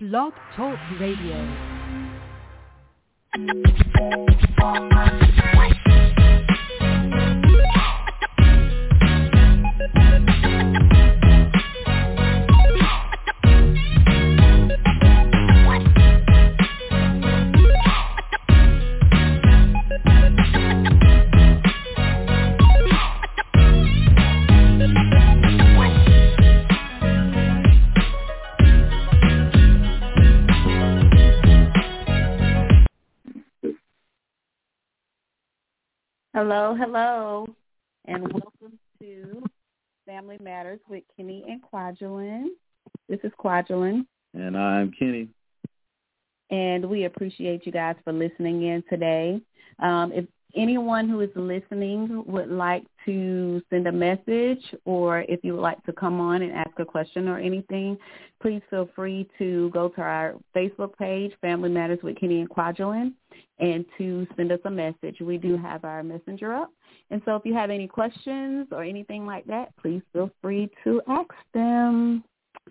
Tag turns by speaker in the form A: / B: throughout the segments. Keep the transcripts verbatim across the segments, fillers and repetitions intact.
A: Blog Talk Radio.
B: Hello, hello, and welcome to Family Matters with Kenny and Kwajalein. This is Kwajalein.
C: And I'm Kenny.
B: And we appreciate you guys for listening in today. Um, if anyone who is listening would like to send a message, or if you would like to come on and ask a question or anything, please feel free to go to our Facebook page, Family Matters with Kenny and Kwajalein, and to send us a message. We do have our messenger up. And so if you have any questions or anything like that, please feel free to ask them.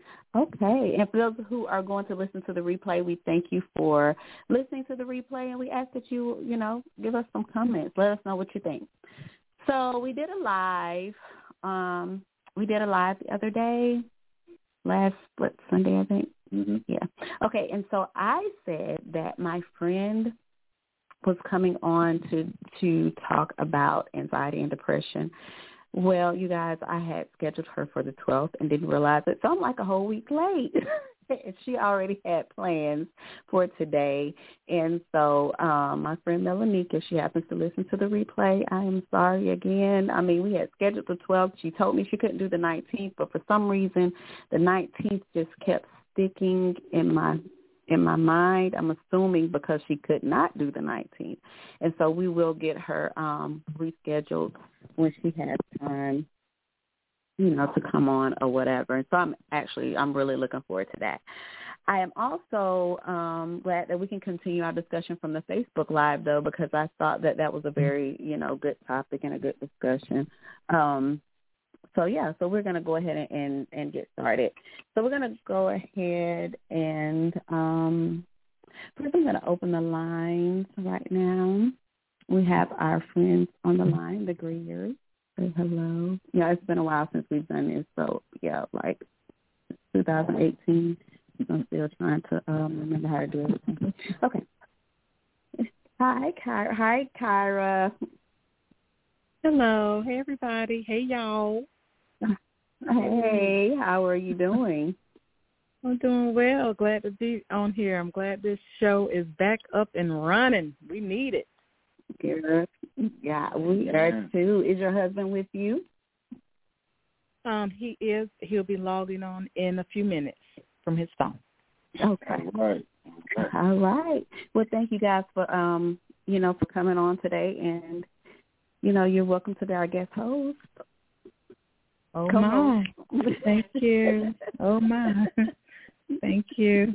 B: Okay. And for those who are going to listen to the replay, we thank you for listening to the replay, and we ask that you, you know, give us some comments. Let us know what you think. So we did a live. Um, we did a live the other day, last, what, Sunday, I think?
C: Mm-hmm.
B: Yeah. Okay. And so I said that my friend was coming on to to talk about anxiety and depression. Well, you guys, I had scheduled her for the twelfth and didn't realize it, so I'm like a whole week late. She already had plans for today, and so um, my friend Melanika, she happens to listen to the replay. I am sorry again. I mean, we had scheduled the twelfth. She told me she couldn't do the nineteenth, but for some reason, the nineteenth just kept sticking in my in my mind. I'm assuming because she could not do the nineteenth. And so we will get her um, rescheduled when she has time, you know, to come on or whatever. And so I'm actually, I'm really looking forward to that. I am also um, glad that we can continue our discussion from the Facebook Live, though, because I thought that that was a very, you know, good topic and a good discussion. Um So, yeah, so we're going to go ahead and, and, and get started. So we're going to go ahead and um, first I'm going to open the lines right now. We have our friends on the line, the Greers. Say hello. Yeah, it's been a while since we've done this. So, yeah, like twenty eighteen, I'm still trying to um, remember how to do it. Okay. Hi, Kyra. Hi, Kyra.
D: Hello. Hey, everybody. Hey, y'all.
B: Hey, how are you doing?
D: I'm doing well. Glad to be on here. I'm glad this show is back up and running. We need it.
B: Good. Yeah, we are too. Is your husband with you?
D: Um, he is. He'll be logging on in a few minutes from his phone.
B: Okay.
C: All right.
B: All right. Well, thank you guys for um, you know, for coming on today, and you know, you're welcome to be our guest host.
D: Oh,
B: Come
D: my.
B: on.
D: Thank you. Oh, my. Thank you.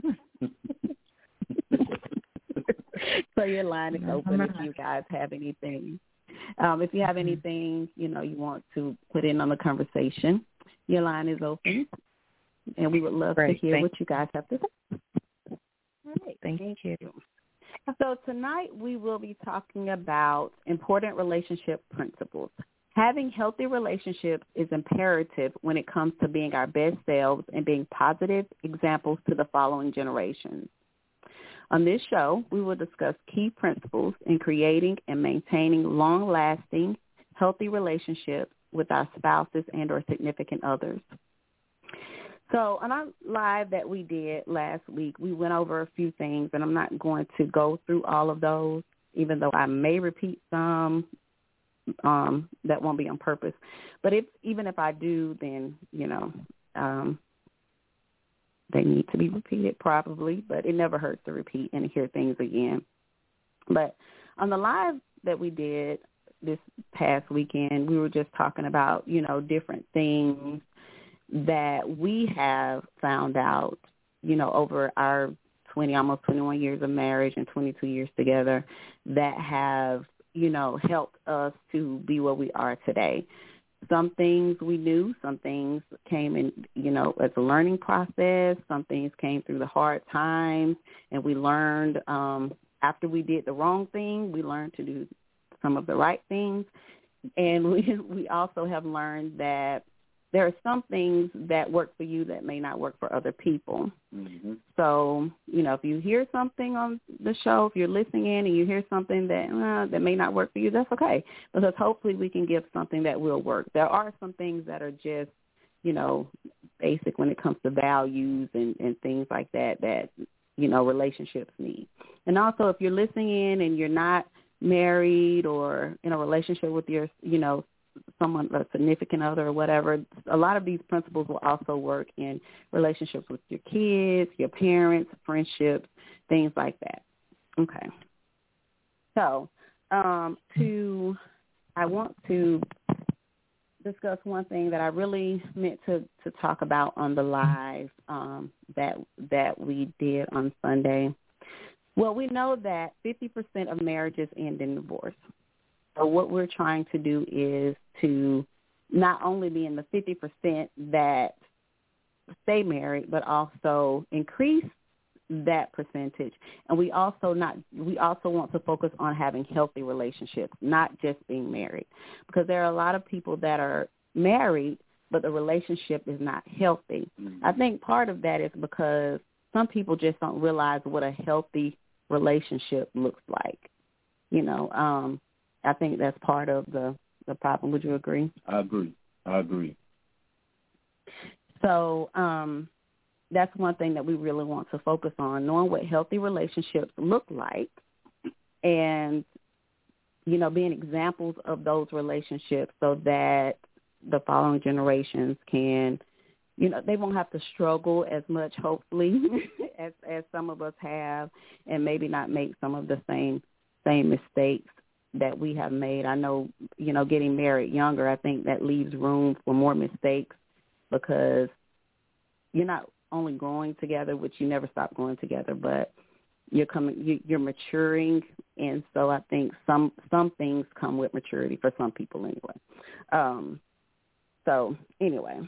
B: So your line is open if you guys have anything. Um, if you have anything, you know, you want to put in on the conversation, your line is open, and we would love
D: Great.
B: to hear
D: Thank
B: what you guys have to say. All right.
D: Thank,
B: Thank
D: you.
B: you. So tonight we will be talking about important relationship principles. Having healthy relationships is imperative when it comes to being our best selves and being positive examples to the following generations. On this show, we will discuss key principles in creating and maintaining long-lasting, healthy relationships with our spouses and or significant others. So on our live that we did last week, we went over a few things, and I'm not going to go through all of those, even though I may repeat some. Um, that won't be on purpose. But if even if I do, then, you know, um, they need to be repeated probably, but it never hurts to repeat and hear things again. But on the live that we did this past weekend, we were just talking about, you know, different things that we have found out, you know, over our twenty, almost twenty-one years of marriage and twenty-two years together that have, you know, helped us to be where we are today. some things we knew, some things came in, you know, as a learning process. Some things came through the hard times, and we learned um, after we did the wrong thing, we learned to do some of the right things. And we we also have learned that there are some things that work for you that may not work for other people.
A: Mm-hmm.
B: So, you know, if you hear something on the show, if you're listening in and you hear something that uh, that may not work for you, that's okay, because hopefully we can give something that will work. There are some things that are just, you know, basic when it comes to values and, and things like that that, you know, relationships need. And also, if you're listening in and you're not married or in a relationship with your, you know, someone, a significant other or whatever, a lot of these principles will also work in relationships with your kids, your parents, friendships, things like that. Okay. So um, to, I want to discuss one thing that I really meant to, to talk about on the live um, that that we did on Sunday. Well, we know that fifty percent of marriages end in divorce. So what we're trying to do is to not only be in the fifty percent that stay married, but also increase that percentage. And we also not we also want to focus on having healthy relationships, not just being married, because there are a lot of people that are married, but the relationship is not healthy. Mm-hmm. I think part of that is because some people just don't realize what a healthy relationship looks like. You know, um, I think that's part of the, the problem. Would you agree?
A: I agree. I agree.
B: So um, that's one thing that we really want to focus on, knowing what healthy relationships look like and, you know, being examples of those relationships so that the following generations can, you know, they won't have to struggle as much, hopefully, as, as some of us have, and maybe not make some of the same same mistakes that we have made. I know, you know, getting married younger, I think that leaves room for more mistakes because you're not only growing together, which you never stop growing together, but you're coming, you, you're maturing, and so I think some some things come with maturity for some people anyway. Um, so anyway.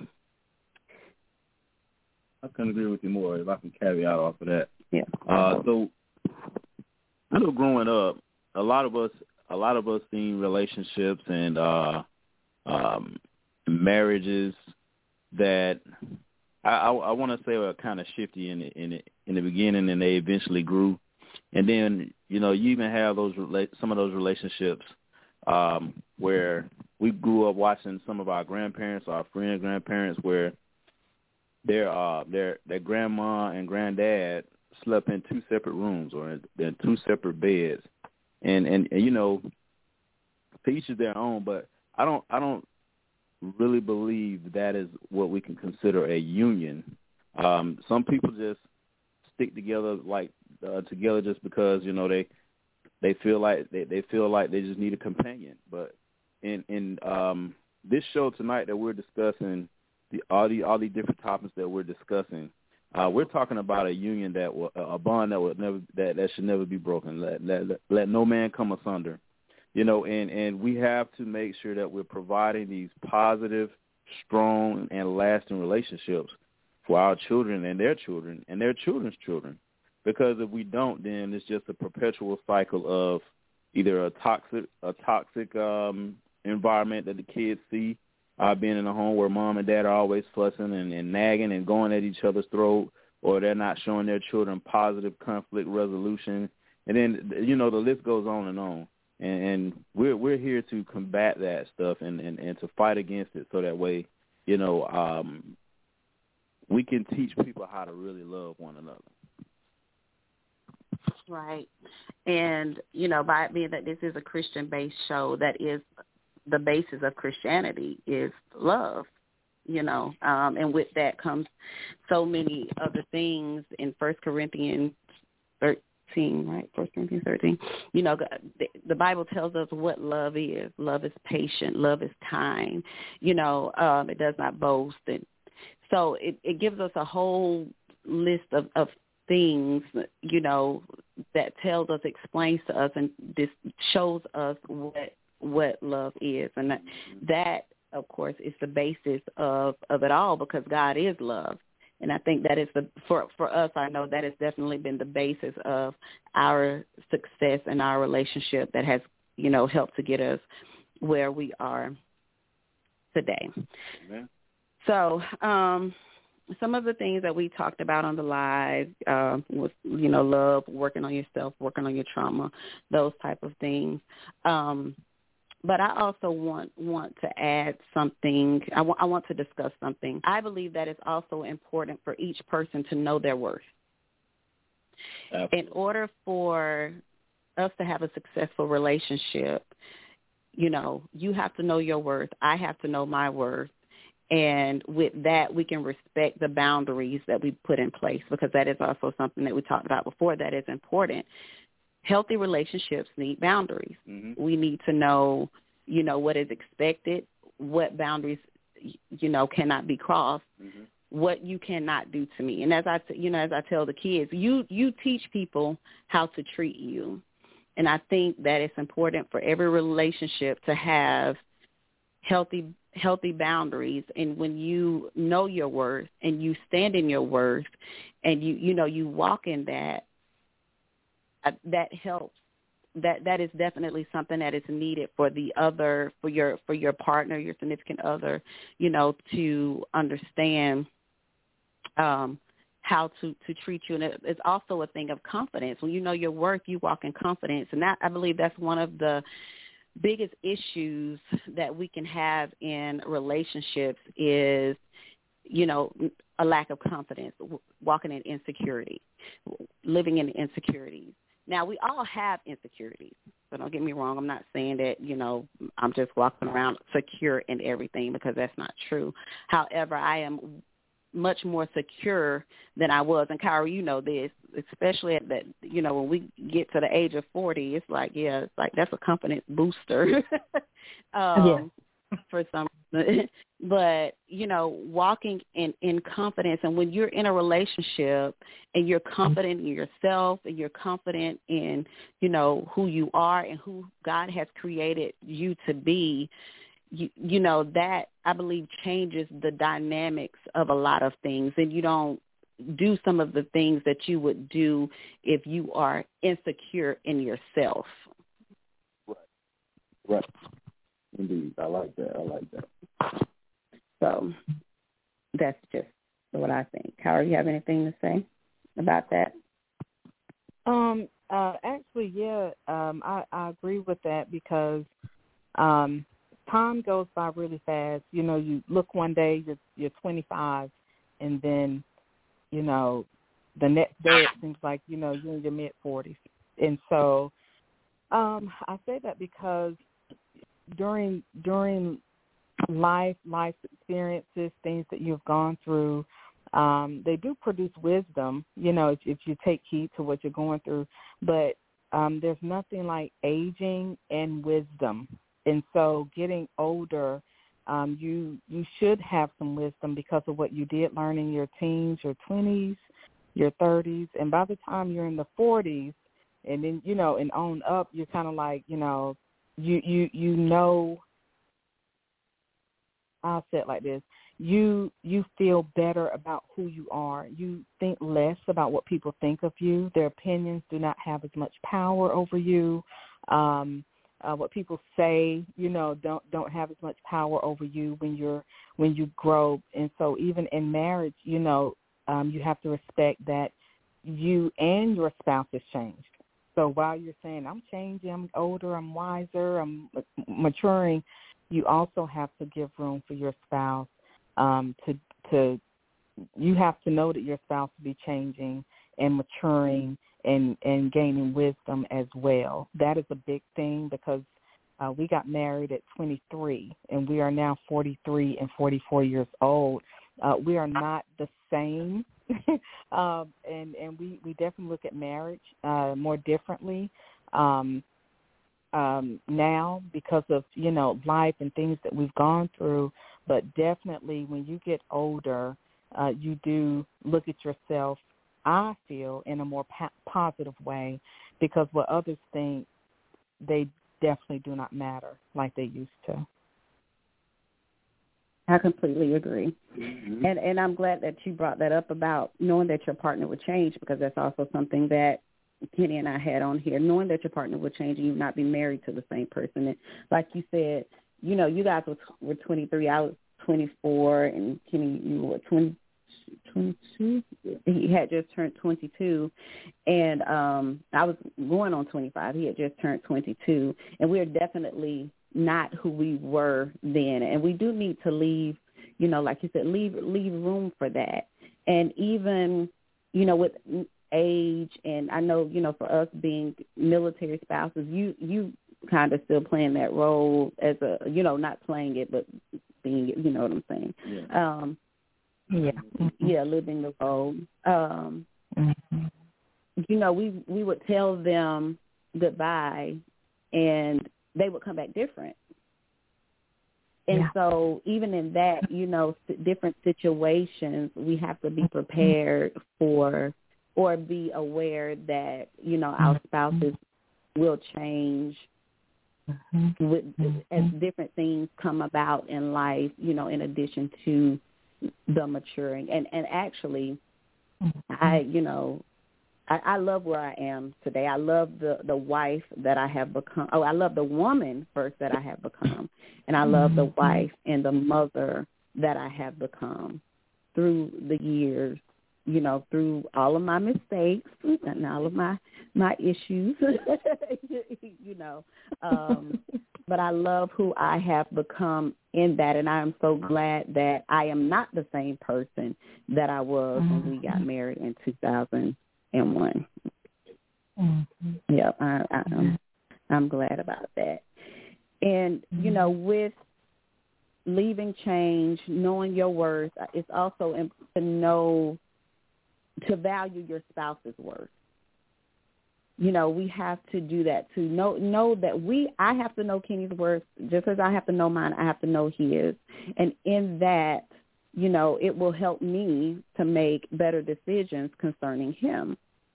A: I couldn't agree with you more if I can caveat off of that.
B: Yeah.
A: Uh, so I know growing up, a lot of us, a lot of us seen relationships and uh, um, marriages that I, I, I want to say were kind of shifty in the, in the, in the beginning, and they eventually grew. And then, you know, you even have those some of those relationships um, where we grew up watching some of our grandparents, our friends' grandparents, where their uh their their grandma and granddad slept in two separate rooms or in, in two separate beds, and, and and you know, to each is their own. But I don't I don't really believe that is what we can consider a union. Um, some people just stick together like uh, together just because, you know, they they feel like they, they feel like they just need a companion. But in in um, this show tonight that we're discussing. The, all the all the different topics that we're discussing, uh, we're talking about a union that will, a bond that would never that, that should never be broken. Let, let let no man come asunder, you know. And, and we have to make sure that we're providing these positive, strong, and lasting relationships for our children and their children and their children's children. Because if we don't, then it's just a perpetual cycle of either a toxic a toxic um, environment that the kids see. Uh, being in a home where mom and dad are always fussing and, and nagging and going at each other's throat, or they're not showing their children positive conflict resolution. And then, you know, the list goes on and on. And, and we're we're here to combat that stuff and, and, and to fight against it so that way, you know, um, we can teach people how to really love one another.
B: Right. And, you know, by it being that this is a Christian-based show, that is the basis of Christianity is love, you know, um, and with that comes so many other things in First Corinthians thirteen, right? First Corinthians thirteen. You know, the, the Bible tells us what love is. Love is patient. Love is kind. You know, um, it does not boast. And so it, it gives us a whole list of, of things, you know, that tells us, explains to us, and this shows us what what love is, and that, that of course, is the basis of, of it all, because God is love. And I think that is the, for, for us, I know that has definitely been the basis of our success in our relationship that has, you know, helped to get us where we are today.
A: Amen.
B: So um, some of the things that we talked about on the live uh, was, you know, love, working on yourself, working on your trauma, those type of things. Um, but I also want want to add something. I, w- I want to discuss something. I believe that it's also important for each person to know their worth.
A: Absolutely.
B: In order for us to have a successful relationship, you know, you have to know your worth. I have to know my worth. And with that, we can respect the boundaries that we put in place, because that is also something that we talked about before that is important. Healthy relationships need boundaries.
A: Mm-hmm.
B: We need to know, you know, what is expected, what boundaries, you know, cannot be crossed,
A: mm-hmm.
B: what you cannot do to me. And as I, you know, as I tell the kids, you, you teach people how to treat you. And I think that it's important for every relationship to have healthy healthy boundaries. And when you know your worth and you stand in your worth and you, you know, you walk in that, uh, that helps. That that is definitely something that is needed for the other, for your for your partner, your significant other, you know, to understand um, how to, to treat you. And it, it's also a thing of confidence. When you know your worth, you walk in confidence. And that, I believe that's one of the biggest issues that we can have in relationships is, you know, a lack of confidence, walking in insecurity, living in insecurities. Now, we all have insecurities, so don't get me wrong. I'm not saying that, you know, I'm just walking around secure in everything, because that's not true. However, I am much more secure than I was. And Kyra, you know this, especially at that, you know, when we get to the age of forty, it's like, yeah, it's like that's a confidence booster um,
D: yeah.
B: for some reason. But, you know, walking in, in confidence, and when you're in a relationship and you're confident in yourself and you're confident in, you know, who you are and who God has created you to be, You, you know, that, I believe, changes the dynamics of a lot of things. And you don't do some of the things that you would do if you are insecure in yourself.
A: Right. Right. Indeed. I like that. I like that.
B: So that's just what I think. Kyra, you have anything to say about that?
D: Um. Uh. Actually, yeah. Um. I, I agree with that, because um. time goes by really fast. You know, you look one day, you're, you're twenty-five, and then, you know, the next day it seems like, you know, you're in your mid-forties. And so um, I say that because during during life, life experiences, things that you've gone through, um, they do produce wisdom, you know, if, if you take heed to what you're going through. But um, there's nothing like aging and wisdom. And so getting older, um, you you should have some wisdom because of what you did learn in your teens, your twenties, your thirties. And by the time you're in the forties, and then, you know, and on up, you're kind of like, you know, you, you, you know, I'll say it like this. You you feel better about who you are. You think less about what people think of you. Their opinions do not have as much power over you. Um Uh, what people say, you know, don't don't have as much power over you when you're when you grow. And so even in marriage, you know, um, you have to respect that you and your spouse has changed. So while you're saying, I'm changing, I'm older, I'm wiser, I'm maturing, you also have to give room for your spouse um, to to. You have to know that your spouse will be changing and maturing and, and gaining wisdom as well. That is a big thing, because uh, we got married at twenty-three, and we are now forty-three and forty-four years old. Uh, we are not the same, um, and, and we, we definitely look at marriage uh, more differently um, um, now because of, you know, life and things that we've gone through. But definitely when you get older, uh, you do look at yourself, I feel, in a more pa- positive way, because what others think, they definitely do not matter like they used to.
B: I completely agree.
A: Mm-hmm.
B: And and I'm glad that you brought that up about knowing that your partner would change, because that's also something that Kenny and I had on here, knowing that your partner would change and you not be married to the same person. And like you said, you know, you guys were, were twenty-three, I was twenty-four, and Kenny, you were twenty, twenty-two? He had just turned twenty-two, and um, I was going on twenty-five. He had just turned twenty-two, and we are definitely not who we were then. And we do need to leave, you know, like you said, leave leave room for that. And even, you know, with age, and I know, you know, for us being military spouses, you you kind of still playing that role as a, you know, not playing it, but being it, you know what I'm saying?
A: Yeah.
B: Um,
D: yeah, mm-hmm.
B: yeah, living the role. Um,
D: mm-hmm.
B: You know, we we would tell them goodbye, and they would come back different. And
D: yeah.
B: so even in that, you know, different situations, we have to be prepared for, or be aware that, you know, our spouses will change
D: mm-hmm.
B: with,
D: mm-hmm.
B: as different things come about in life, you know, in addition to the maturing. And, and actually,
D: mm-hmm.
B: I, you know, I, I love where I am today. I love the, the wife that I have become. Oh, I love the woman first that I have become. And I love the wife and the mother that I have become through the years, you know, through all of my mistakes and all of my, my issues, you know. Um, but I love who I have become in that, and I am so glad that I am not the same person that I was mm-hmm. when we got married in two thousand one. Mm-hmm. Yep, I, I, I'm, I'm glad about that. And, you know, with leaving change, knowing your worth, it's also to know, to value your spouse's worth. You know, we have to do that, to know know that we, I have to know Kenny's worth, just as I have to know mine, I have to know his. And in that, you know, it will help me to make better decisions concerning him,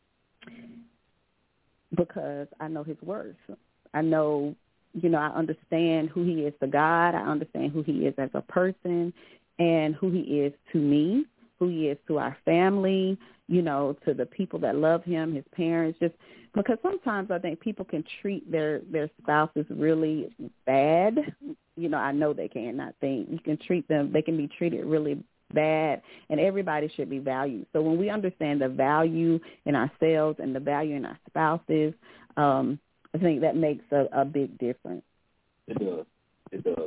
B: because I know his worth. I know, you know, I understand who he is to God. I understand who he is as a person and who he is to me, who he is to our family, you know, to the people that love him, his parents, just because sometimes I think people can treat their, their spouses really bad. You know, I know they can. I think you can treat them, they can be treated really bad, and everybody should be valued. So when we understand the value in ourselves and the value in our spouses, um, I think that makes a, a big difference.
A: It does. It does.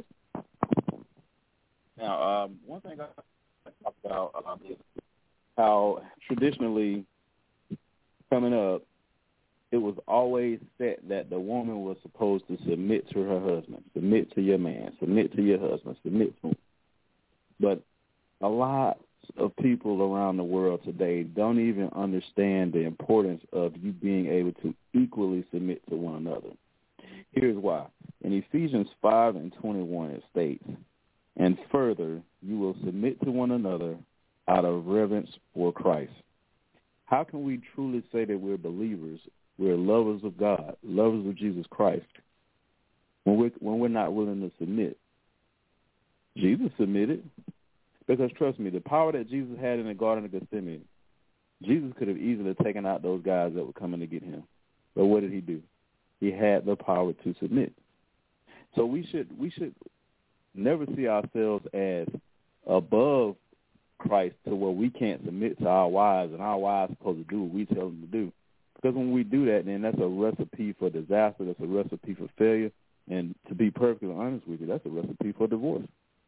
A: Now, um, one thing I talk about um, is how traditionally coming up, it was always set that the woman was supposed to submit to her husband, submit to your man, submit to your husband, submit to him. But a lot of people around the world today don't even understand the importance of you being able to equally submit to one another. Here's why. In Ephesians five and twenty-one, it states, "And further, you will submit to one another out of reverence for Christ." How can we truly say that we're believers, we're lovers of God, lovers of Jesus Christ, when we're, when we're not willing to submit? Jesus submitted. Because trust me, the power that Jesus had in the Garden of Gethsemane, Jesus could have easily taken out those guys that were coming to get him. But what did he do? He had the power to submit. So we should we should never see ourselves as above Christ to where we can't submit to our wives and our wives are supposed to do what we tell them to do. Because when we do that, then that's a recipe for disaster. That's a recipe for failure. And to be perfectly honest with you, that's a recipe for divorce.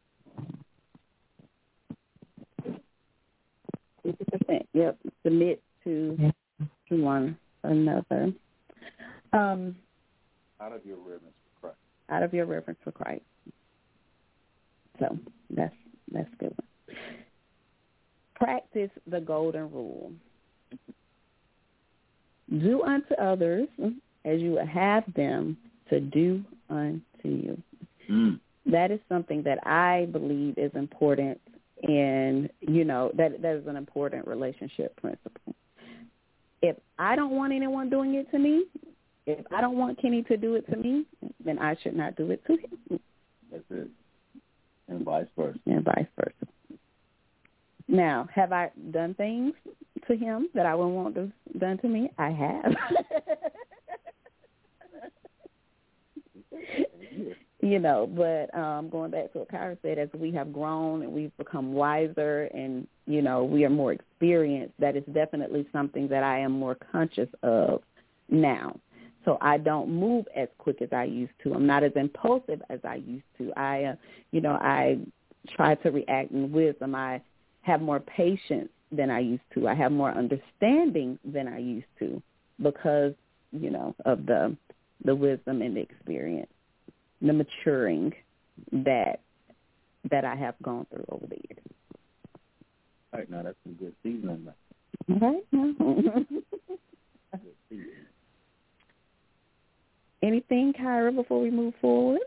B: fifty percent, yep, submit to, to one another. Um,
A: out of your reverence for Christ.
B: Out of your reverence for Christ. So that's that's a good one. Practice the golden rule. Do unto others as you would have them to do unto you.
A: Mm.
B: That is something that I believe is important. And, you know, that that is an important relationship principle. If I don't want anyone doing it to me, if I don't want Kenny to do it to me, then I should not do it to him.
A: That's it. And vice versa.
B: And vice versa. Now, have I done things to him that I wouldn't want to done to me? I have. You know, but um, going back to what Kyra said, as we have grown and we've become wiser and, you know, we are more experienced, that is definitely something that I am more conscious of now. So I don't move as quick as I used to. I'm not as impulsive as I used to. I, uh, you know, I try to react in wisdom. I have more patience than I used to. I have more understanding than I used to because, you know, of the the wisdom and the experience, the maturing that that I have gone through over the years.
A: All right, now that's some good seasoning.
B: Right. Anything, Kyra, before we move forward?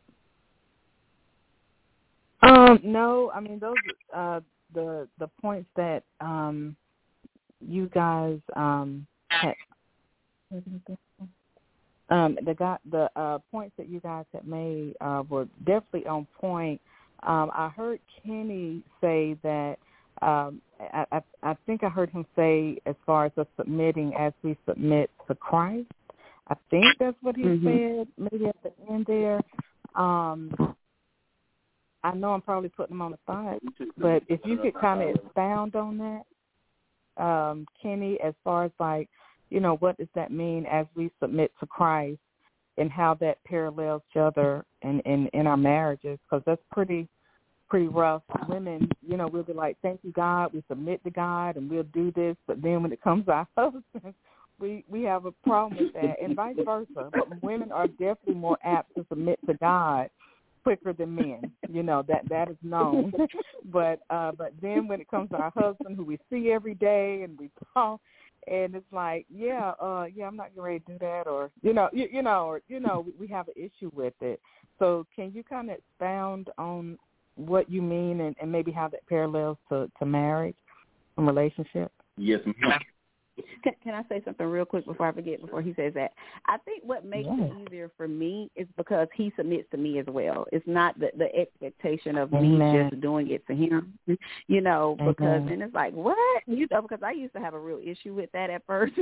D: Um, no, I mean those uh, the the points that um, you guys um, had. Um, the got the uh, points that you guys had made uh, were definitely on point. Um, I heard Kenny say that. Um, I, I, I think I heard him say, as far as us submitting as we submit to Christ. I think that's what he mm-hmm. said. Maybe at the end there. Um, I know I'm probably putting him on the spot, but if you could kind of expound on that, um, Kenny, as far as like, you know, what does that mean as we submit to Christ and how that parallels each other in, in, in our marriages? Because that's pretty pretty rough. Women, you know, we'll be like, thank you, God. We submit to God and we'll do this. But then when it comes to our husbands, we, we have a problem with that and vice versa. But women are definitely more apt to submit to God quicker than men. You know, that that is known. but uh, but then when it comes to our husband, who we see every day and we talk, and it's like, yeah, uh, yeah, I'm not getting ready to do that, or you know, you, you know, or you know, we, we have an issue with it. So can you kind of expound on what you mean and, and maybe how that parallels to, to marriage and relationship?
A: Yes, ma'am.
B: Can, can I say something real quick before I forget, before he says that? I think what makes
D: yeah.
B: it easier for me is because he submits to me as well. It's not the, the expectation of
D: Amen.
B: me just doing it to him, you know,
D: Amen.
B: because then it's like, what? You know, because I used to have a real issue with that at first.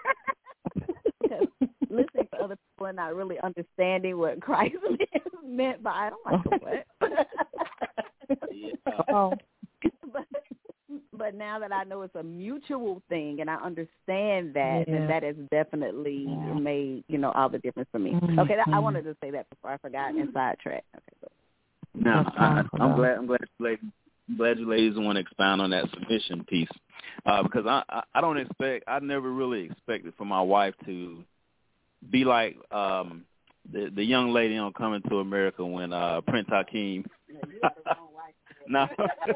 B: Because listening to other people and not really understanding what Christ meant by it, I'm like, what?
A: yeah.
D: Oh.
B: but, but now that I know it's a mutual thing and I understand that,
D: yeah.
B: then that has definitely
D: yeah.
B: made, you know, all the difference for me.
D: Mm-hmm.
B: Okay, that, I wanted to say that before I forgot and sidetrack. Okay, but.
A: No, I, I'm glad. I'm glad you ladies, I'm glad you ladies want to expound on that submission piece, uh, because I, I I don't expect. I never really expected for my wife to be like um, the the young lady on Coming to America when uh, Prince Hakeem. No.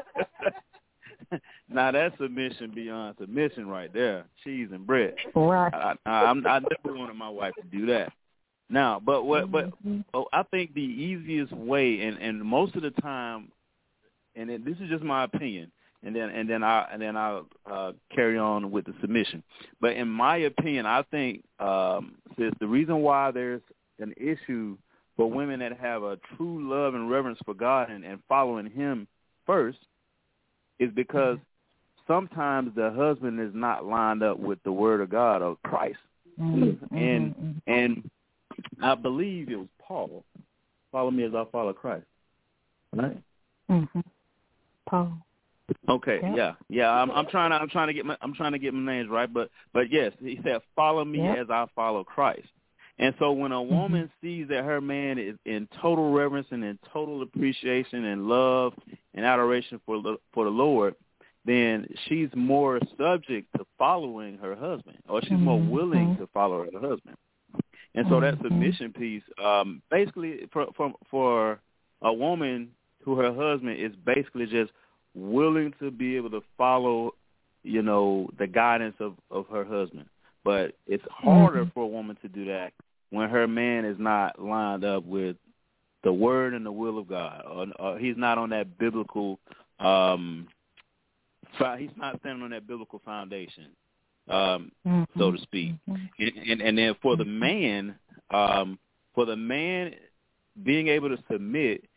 A: Now that's submission beyond submission right there. Cheese and bread.
D: Right.
A: I, I, I'm, I never wanted my wife to do that. Now, but what? But oh, I think the easiest way, and, and most of the time, and it, this is just my opinion, and then and then I and then I'll uh, carry on with the submission. But in my opinion, I think um, says the reason why there's an issue for women that have a true love and reverence for God and, and following Him first is because sometimes the husband is not lined up with the Word of God or Christ,
D: mm-hmm.
A: and
D: mm-hmm.
A: and I believe it was Paul. Follow me as I follow Christ. Right?
D: Mm-hmm. Paul.
A: Okay.
D: Yep.
A: Yeah. Yeah. I'm, I'm trying to. I'm trying to get my. I'm trying to get my names right. But but yes, he said, "Follow me
D: yep.
A: as I follow Christ." And so when a woman mm-hmm. sees that her man is in total reverence and in total appreciation and love and adoration for the for the Lord, then she's more subject to following her husband, or she's mm-hmm. more willing to follow her husband. And so that submission piece, um, basically for, for for a woman who her husband is basically just willing to be able to follow, you know, the guidance of, of her husband. But it's harder mm-hmm. for a woman to do that when her man is not lined up with the word and the will of God, or, or he's not on that biblical, um, he's not standing on that biblical foundation. Um, mm-hmm. so to speak, mm-hmm. and, and and then for the man, um, for the man being able to submit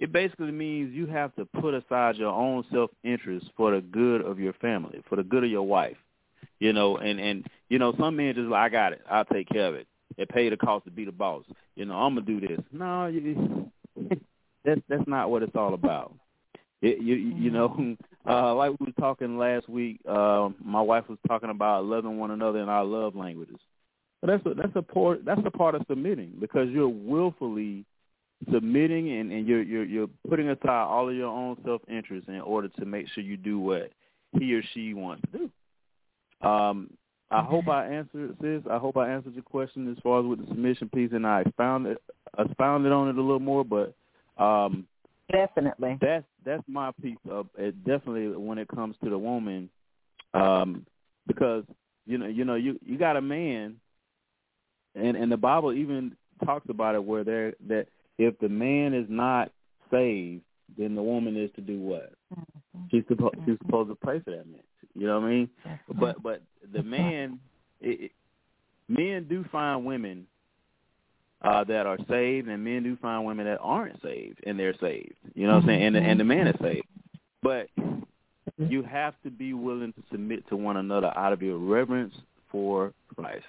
A: it basically means you have to put aside your own self-interest for the good of your family, for the good of your wife. You know, and, and you know, some men just like, I got it. I'll take care of it. They pay the cost to be the boss. You know, I'm going to do this. No, you, that's that's not what it's all about. It, you you know, uh, like we were talking last week, uh, my wife was talking about loving one another in our love languages. But that's a, that's a part that's a part of submitting, because you're willfully submitting and, and you're you're you're putting aside all of your own self-interest in order to make sure you do what he or she wants to do. Um, I hope I answered, sis. I hope I answered your question as far as with the submission piece, and I expounded, expounded on it a little more. But um,
D: definitely,
A: that's that's my piece of it. Definitely, when it comes to the woman, um, because you know, you know, you you got a man, and and the Bible even talks about it where there that if the man is not saved, then the woman is to do what? Mm-hmm. She's supposed mm-hmm. she's supposed to pray for that man. You know what I mean? That's but but the That's man, it, it, men do find women uh, that are saved, and men do find women that aren't saved, and they're saved. You know what I'm saying? And the, and the man is saved. But you have to be willing to submit to one another out of your reverence for Christ.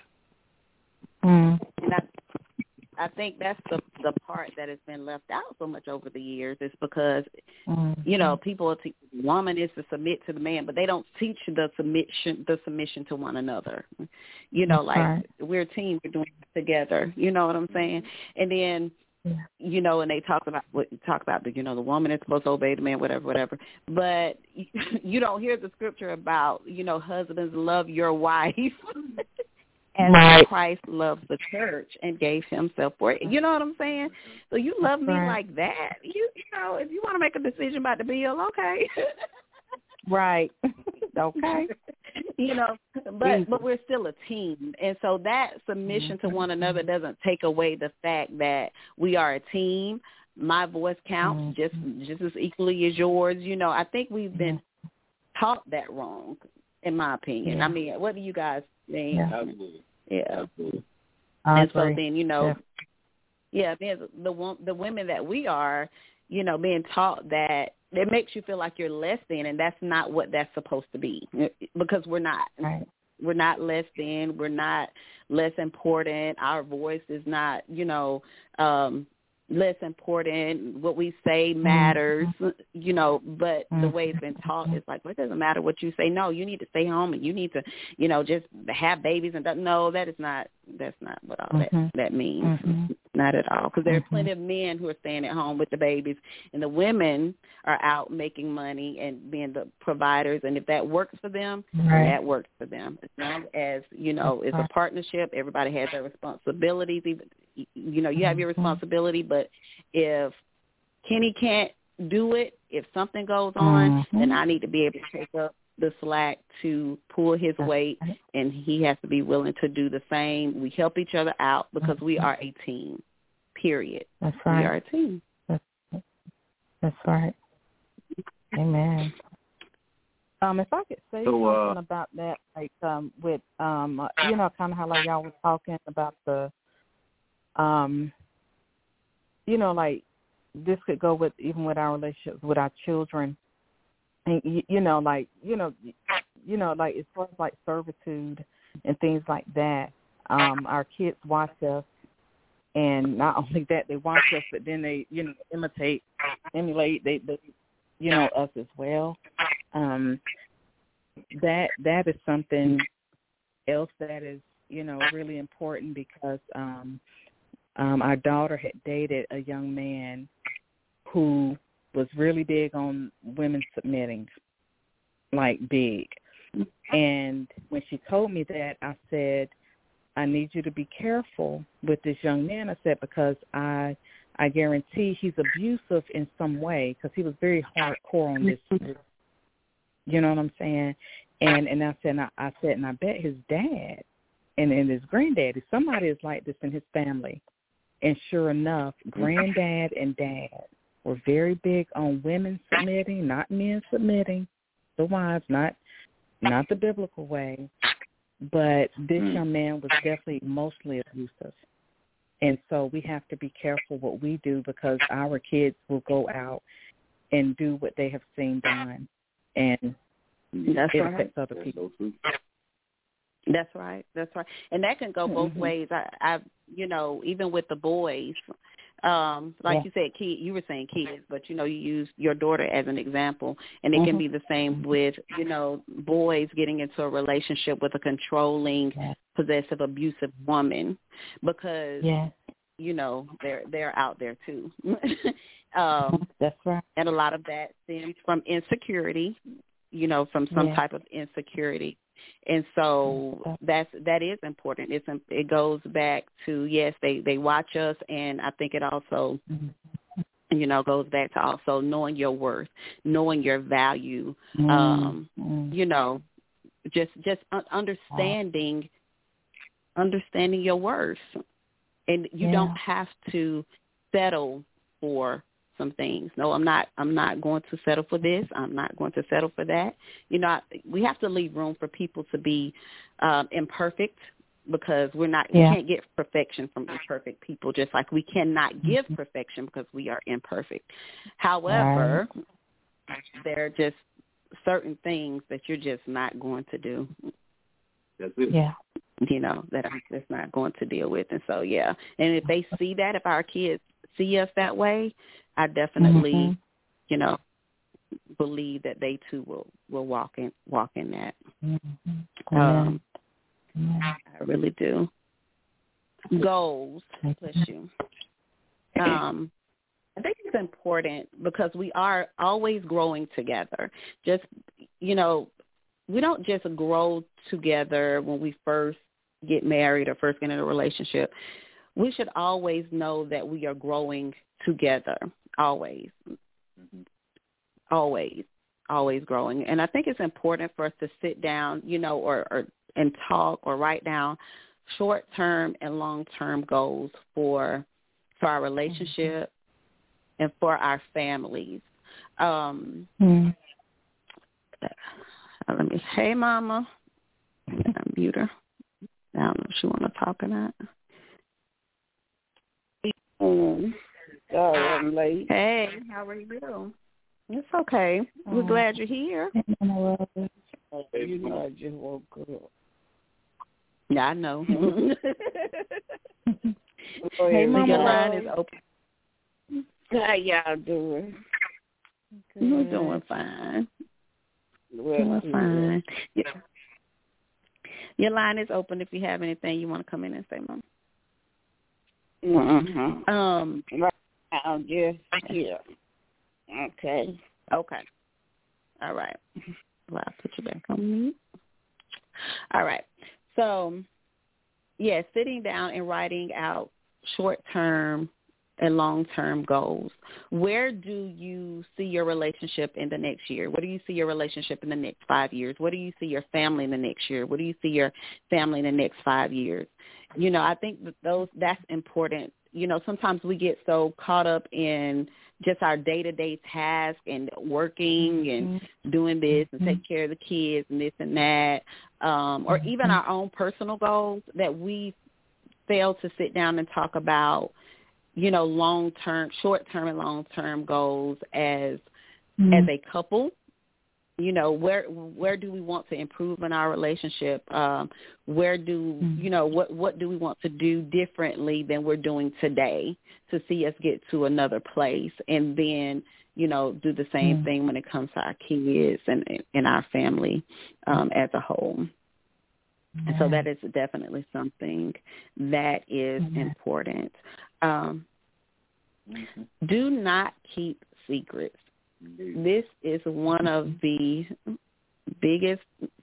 B: Mm. And I, I think that's the the part that has been left out so much over the years, is because, mm-hmm. you know, people teach the woman is to submit to the man, but they don't teach the submission the submission to one another. You know, like right. we're a team, we're doing it together. You know what I'm saying? And then, yeah. you know, and they talk about what talk about the you know the woman is supposed to obey the man, whatever, whatever. But you don't hear the scripture about, you know, husbands, love your wife. As right. Christ loves the church and gave himself for it. You know what I'm saying? So you love me right. like that. You, you know, if you want to make a decision about the bill, okay.
D: Right. Okay.
B: You know, but but we're still a team. And so that submission to one another doesn't take away the fact that we are a team. My voice counts mm-hmm. just just as equally as yours. You know, I think we've been taught that wrong, in my opinion. Yeah. I mean, what do you guys think?
A: Yeah. Absolutely.
B: Yeah.
A: Absolutely.
B: And so then, you know, yeah, yeah the the women that we are, you know, being taught that it makes you feel like you're less than, and that's not what that's supposed to be, because we're not.
D: Right.
B: We're not less than. We're not less important. Our voice is not, you know, um, less important. What we say matters, mm-hmm. you know, but mm-hmm. the way it's been taught is like, well, it doesn't matter what you say. No, you need to stay home and you need to, you know, just have babies and that. No, that is not, that's not what all mm-hmm. that, that means. Mm-hmm. Not at all. Because there are plenty of men who are staying at home with the babies, and the women are out making money and being the providers. And if that works for them,
D: right.
B: that works for them. As long as, you know, it's a partnership, everybody has their responsibilities. Even, you know, you have your responsibility, but if Kenny can't do it, if something goes on, mm-hmm. then I need to be able to take up the slack to pull his weight, and he has to be willing to do the same. We help each other out because we are a team, period.
D: That's right.
B: We are a team.
D: That's, that's right. Amen. Um, if I could say
A: so, uh,
D: something about that, like um, with, um, uh, you know, kind of how like y'all was talking about the, um, you know, like this could go with even with our relationships with our children. And, you know, like, you know, you know, like as far as like servitude and things like that, um, our kids watch us, and not only that, they watch us, but then they, you know, imitate, emulate, they, they you know, us as well. Um, that that is something else that is, you know, really important because um, um, our daughter had dated a young man who was really big on women submitting, like big. And when she told me that, I said, I need you to be careful with this young man. I said, because I I guarantee he's abusive in some way, because he was very hardcore on this. You know what I'm saying? And and I said, and I, I said, and I bet his dad and, and his granddaddy, somebody is like this in his family. And sure enough, granddad and dad were very big on women submitting, not men submitting, the wives, not not the biblical way. But this young man was definitely mostly abusive. And so we have to be careful what we do, because our kids will go out and do what they have seen done, and
B: That's
D: it
B: right.
D: affects other people.
B: That's right. That's right. And that can go both
D: Mm-hmm.
B: ways. I, I, you know, even with the boys, um, like
D: Yeah.
B: you said, kid, you were saying kids, but, you know, you use your daughter as an example. And it
D: Mm-hmm.
B: can be the same with, you know, boys getting into a relationship with a controlling,
D: Yeah.
B: possessive, abusive woman, because,
D: Yes.
B: you know, they're they're out there too. um,
D: That's right.
B: and a lot of that stems from insecurity, you know, from some
D: Yeah.
B: type of insecurity. And so that's that is important. It's it goes back to, yes, they they watch us, and I think it also,
D: Mm-hmm.
B: you know, goes back to also knowing your worth, knowing your value.
D: Mm-hmm.
B: Um,
D: Mm-hmm.
B: you know, just just understanding understanding your worth, and you
D: Yeah.
B: don't have to settle for some things. No, I'm not. I'm not going to settle for this. I'm not going to settle for that. You know, I, we have to leave room for people to be um, imperfect, because we're not.
D: Yeah.
B: We can't get perfection from imperfect people. Just like we cannot give perfection because we are imperfect. However, right. there are just certain things that you're just not going to do.
A: That's it.
B: Yeah. You know, that I'm just not going to deal with. And so, yeah. And if they see that, if our kids see us that way, I definitely, mm-hmm. you know, believe that they too will, will walk in walk in that. Mm-hmm. Um, mm-hmm. I really do. Goals, bless you. Um, I think it's important because we are always growing together. Just, you know, we don't just grow together when we first get married or first get in a relationship. We should always know that we are growing together, always, mm-hmm. always, always growing. And I think it's important for us to sit down, you know, or, or and talk or write down short-term and long-term goals for for our relationship mm-hmm. and for our families. Um, mm-hmm. Let me. Hey, Mama. Unmute her. I don't know if she want to talk or not.
C: Um, sorry, I'm late.
B: Hey, how are you? It's okay. We're um, glad you're here.
C: You know, I just woke up.
B: Yeah, I know.
C: Hey,
B: Mama. Your line is open.
C: How y'all doing?
B: We're doing fine.
C: Well,
B: doing yeah. fine. Yeah. Your line is open if you have anything you want to come in and say, Mom.
C: Mm-hmm.
B: Um,
C: right now, just here. Okay.
B: Okay. All right. Well, I'll put you back on mute. All right. So, yeah, sitting down and writing out short-term and long-term goals. Where do you see your relationship in the next year? Where do you see your relationship in the next five years? Where do you see your family in the next year? Where do you see your family in the next five years? You know, I think that those that's important. You know, sometimes we get so caught up in just our day-to-day task and working and mm-hmm. doing this and taking care of the kids and this and that, um, or even our own personal goals, that we fail to sit down and talk about, you know, long-term, short-term and long-term goals as mm-hmm. as a couple. You know, where where do we want to improve in our relationship? Um, where do, mm-hmm. you know, what, what do we want to do differently than we're doing today to see us get to another place? And then, you know, do the same mm-hmm. thing when it comes to our kids and, and our family um, as a whole. Mm-hmm. And so that is definitely something that is mm-hmm. important. Um, mm-hmm. Do not keep secrets. This is one of the biggest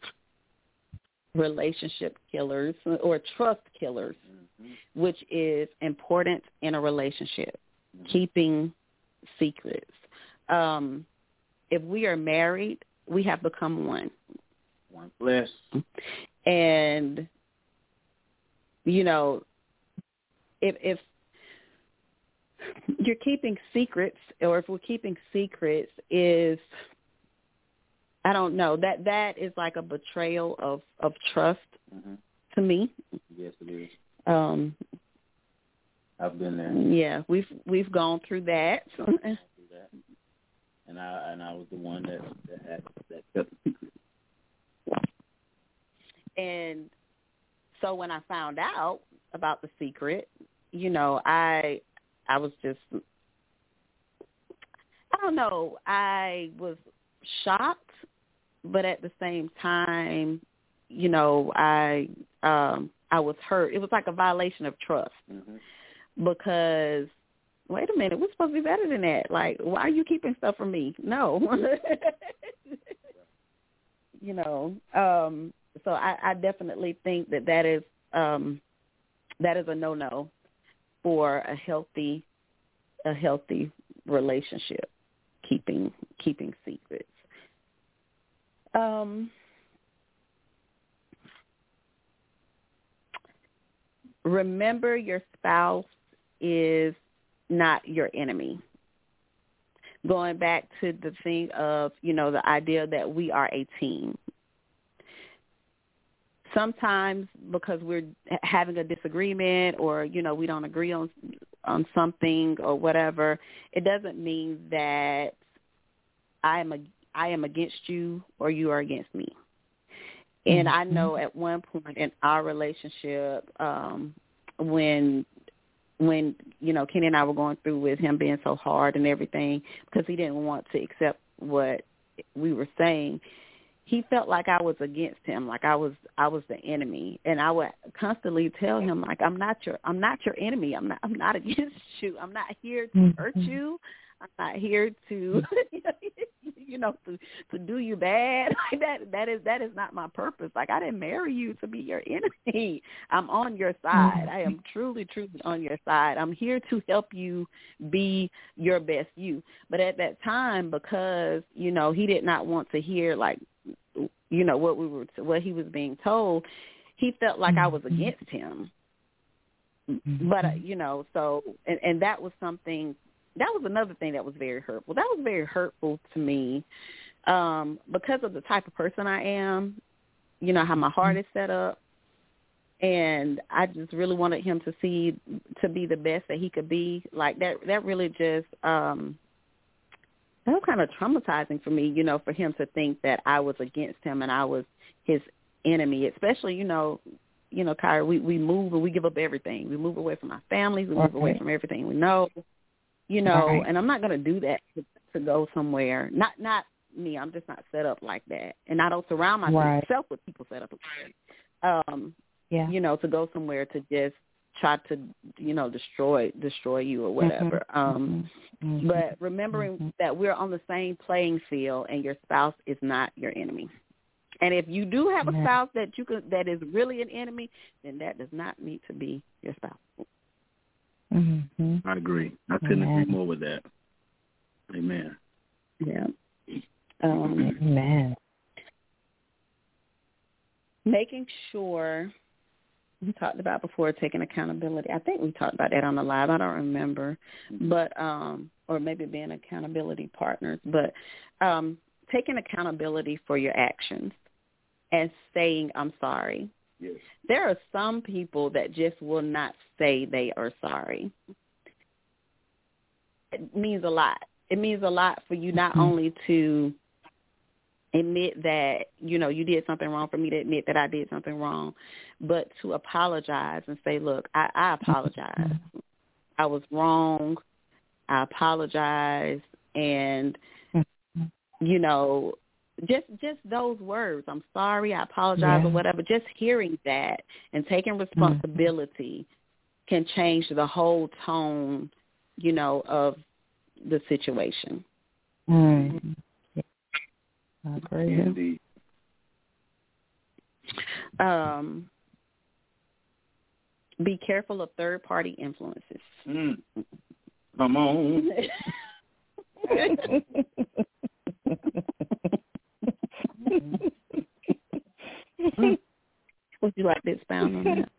B: relationship killers or trust killers, mm-hmm. which is important in a relationship, mm-hmm. keeping secrets. Um, if we are married, we have become one.
A: One flesh.
B: And, you know, if if you're keeping secrets, or if we're keeping secrets, is, I don't know, that that is like a betrayal of, of trust mm-hmm. to me.
A: Yes, it is.
B: Um,
A: I've been there.
B: Yeah, we've we've gone through that.
A: and I and I was the one that that had that kept the secret.
B: And so when I found out about the secret, you know, I I was just I don't know, I was shocked, but at the same time, you know, I um I was hurt. It was like a violation of trust. Mm-hmm. Because, wait a minute, we're supposed to be better than that. Like, why are you keeping stuff from me? No. you know, um, so I, I definitely think that that is, um, that is a no-no for a healthy, a healthy relationship, keeping, keeping secrets. Um, remember your spouse is not your enemy. Going back to the thing of, you know, the idea that we are a team. Sometimes because we're having a disagreement or, you know, we don't agree on on something or whatever, it doesn't mean that I am a, I am against you or you are against me. And I know at one point in our relationship, um, when when, you know, Kenny and I were going through with him being so hard and everything because he didn't want to accept what we were saying, he felt like I was against him, like I was I was the enemy. And I would constantly tell him, like, I'm not your I'm not your enemy. I'm not I'm not against you. I'm not here to mm-hmm. hurt you. I'm not here to you know, to, to do you bad. Like that that is that is not my purpose. Like I didn't marry you to be your enemy. I'm on your side. I am truly, truly on your side. I'm here to help you be your best you. But at that time, because, you know, he did not want to hear like you know, what we were what he was being told, he felt like I was against him. But uh, you know, so and, and that was something That was another thing that was very hurtful. That was very hurtful to me um, because of the type of person I am, you know, how my heart is set up. And I just really wanted him to see, to be the best that he could be. Like that, that really just, um, that was kind of traumatizing for me, you know, for him to think that I was against him and I was his enemy, especially, you know, you know, Kyra, we, we move and we give up everything. We move away from our families. We move okay. away from everything we know. You know, right. And I'm not going to do that to, to go somewhere. Not not me. I'm just not set up like that. And I don't surround myself right. with people set up like that. Um, yeah. You know, to go somewhere to just try to, you know, destroy destroy you or whatever. Mm-hmm. Um, mm-hmm. But remembering mm-hmm. that we're on the same playing field and your spouse is not your enemy. And if you do have a yeah. spouse that you could, that is really an enemy, then that does not need to be your spouse.
A: Mm-hmm. I agree. I couldn't Amen. agree more with that. Amen.
B: Yeah. Um,
D: Amen.
B: Making sure, we talked about before taking accountability. I think we talked about that on the live. I don't remember. But, um, or maybe being accountability partners. But um, taking accountability for your actions and saying, I'm sorry. Yes. There are some people that just will not say they are sorry. It means a lot. It means a lot for you not mm-hmm. only to admit that, you know, you did something wrong, for me to admit that I did something wrong, but to apologize and say, look, I, I apologize. Mm-hmm. I was wrong. I apologize. And, mm-hmm. you know, Just just those words, I'm sorry, I apologize, yeah. or whatever, just hearing that and taking responsibility mm-hmm. can change the whole tone, you know, of the situation.
D: Mm-hmm. Yeah. I agree.
A: Indeed.
B: Um, be careful of third-party influences.
A: Mm. Come on.
B: Would you like to expound on that?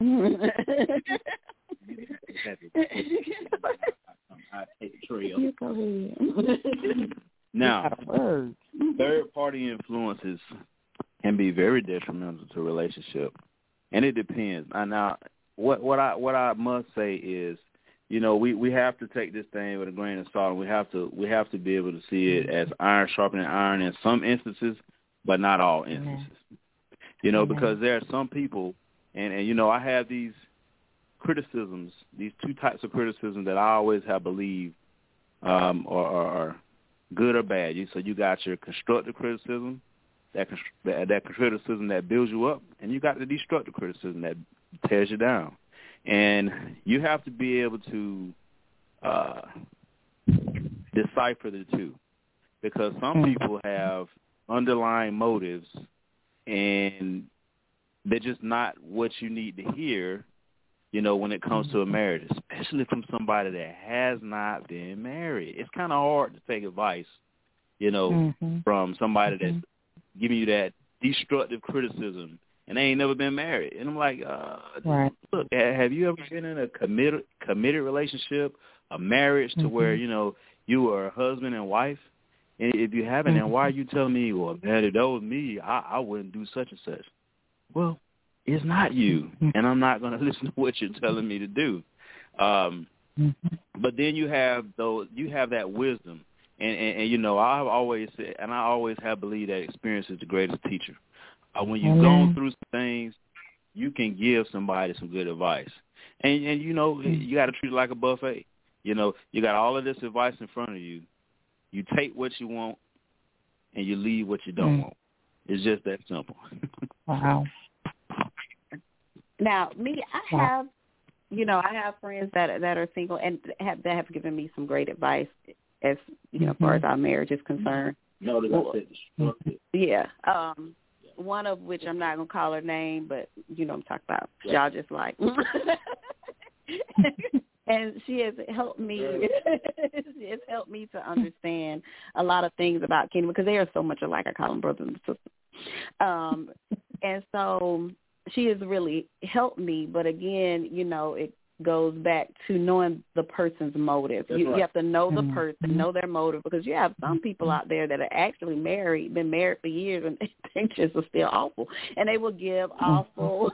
A: I take the trail.
B: You go ahead.
A: Now, third-party influences can be very detrimental to a relationship, and it depends. Now, what what I what I must say is, you know, we, we have to take this thing with a grain of salt. And we have to we have to be able to see it as iron sharpening iron in some instances, but not all instances. Mm-hmm. You know, mm-hmm. because there are some people, and, and, you know, I have these criticisms, these two types of criticism that I always have believed um, are, are, are good or bad. So you got your constructive criticism, that, that that criticism that builds you up, and you got the destructive criticism that tears you down. And you have to be able to uh, decipher the two, because some people have underlying motives, and they're just not what you need to hear, you know, when it comes to a marriage, especially from somebody that has not been married. It's kind of hard to take advice, you know, mm-hmm. from somebody mm-hmm. that's giving you that destructive criticism, and they ain't never been married. And I'm like, uh, right. look, have you ever been in a committed committed relationship, a marriage to mm-hmm. where, you know, you are a husband and wife? And if you haven't, mm-hmm. then why are you telling me, well, man, if that was me, I, I wouldn't do such and such? Well, it's not you, and I'm not going to listen to what you're telling me to do. Um, mm-hmm. But then you have those, you have that wisdom, and, and, and you know, I've always said, and I always have believed that experience is the greatest teacher. Uh, when you've gone through some things, you can give somebody some good advice. And, and you know, you got to treat it like a buffet. You know, you got all of this advice in front of you. You take what you want, and you leave what you don't mm. want. It's just that simple.
B: Wow. Now, me, I have, you know, I have friends that that are single and have that have given me some great advice as, you know, mm-hmm. as far as our marriage is concerned.
A: No, that's well, it.
B: Yeah. Um, one of which I'm not going to call her name, but you know what I'm talking about. Yeah. Y'all just like. And she has helped me. She has helped me to understand a lot of things about Kingdom, because they are so much alike. I call them brothers and sisters. Um, and so she has really helped me. But again, you know, it goes back to knowing the person's motive. You, right. you have to know the person, mm-hmm. know their motive, because you have some people out there that are actually married, been married for years, and they just are still awful, and they will give awful,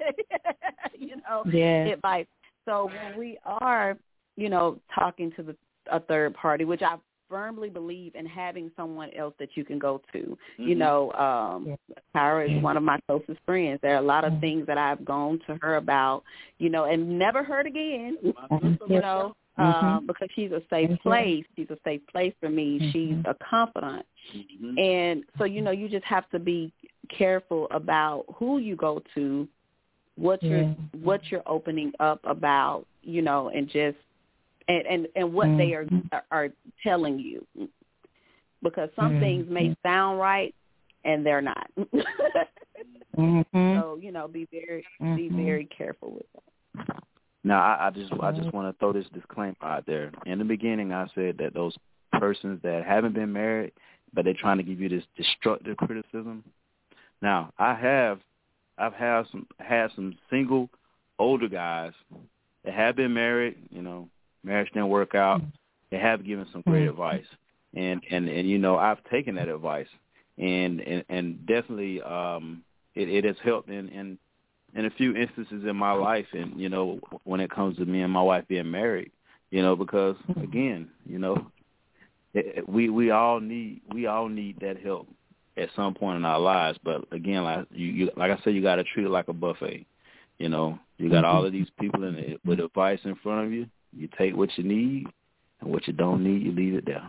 B: you know,
D: yeah.
B: advice. So when we are, you know, talking to the, a third party, which I firmly believe in having someone else that you can go to. Mm-hmm. You know, um, yeah. Tyra is one of my closest friends. There are a lot of things that I've gone to her about, you know, and never heard again, mm-hmm. you know, mm-hmm. um, because she's a safe mm-hmm. place. She's a safe place for me. Mm-hmm. She's a confidant. Mm-hmm. And so, you know, you just have to be careful about who you go to, what you're yeah. what you're opening up about, you know, and just and and, and what mm-hmm. they are are telling you, because some mm-hmm. things may sound right and they're not. mm-hmm. So you know, be very mm-hmm. be very careful with that.
A: Now, I, I just I just want to throw this disclaimer out there. In the beginning, I said that those persons that haven't been married, but they're trying to give you this destructive criticism. Now, I have. I've had some had some single older guys that have been married, you know, marriage didn't work out. They have given some great mm-hmm. advice, and, and, and you know, I've taken that advice, and and, and definitely um, it, it has helped in, in in a few instances in my life, and you know, when it comes to me and my wife being married, you know, because again, you know, it, we we all need we all need that help at some point in our lives. But again, like you, you like I said, you got to treat it like a buffet. You know, you got all of these people in it with advice in front of you. You take what you need, and what you don't need, you leave it there.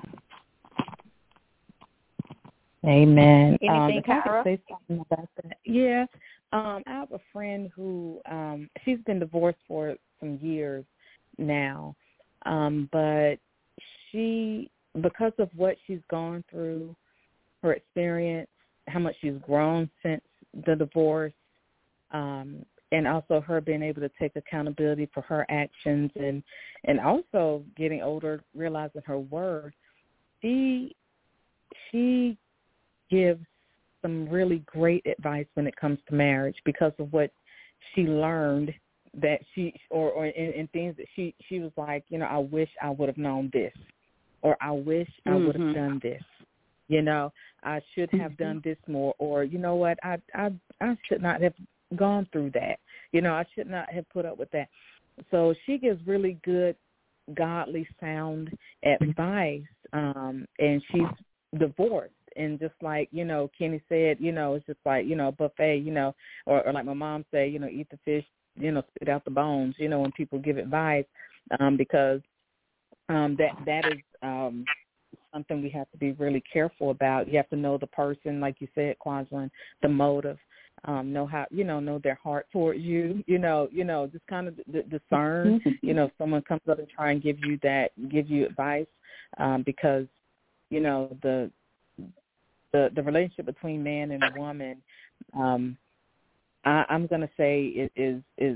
D: Amen.
B: Anything,
D: um, if I
B: Kyra?
D: could say something about that. Yeah. Um, I have a friend who, um, she's been divorced for some years now, um, but she, because of what she's gone through, her experience, how much she's grown since the divorce, um, and also her being able to take accountability for her actions, and, and also getting older, realizing her worth, she she gives some really great advice when it comes to marriage, because of what she learned that she, or, or in, in things that she, she was like, you know, I wish I would have known this, or I wish I would have mm-hmm. done this. You know, I should have mm-hmm. done this more, or, you know what, I, I I should not have gone through that. You know, I should not have put up with that. So she gives really good godly, sound advice, um, and she's divorced. And just like, you know, Kenny said, you know, it's just like, you know, a buffet, you know, or, or like my mom said, you know, eat the fish, you know, spit out the bones, you know, when people give advice, um, because um, that that is um, something we have to be really careful about. You have to know the person, like you said, Kwazlin, the motive, um, know how, you know, know their heart towards you, you know, you know, just kind of d- discern, you know, if someone comes up and try and give you that, give you advice, um, because, you know, the, The, the relationship between man and a woman, um, I, I'm going to say it is is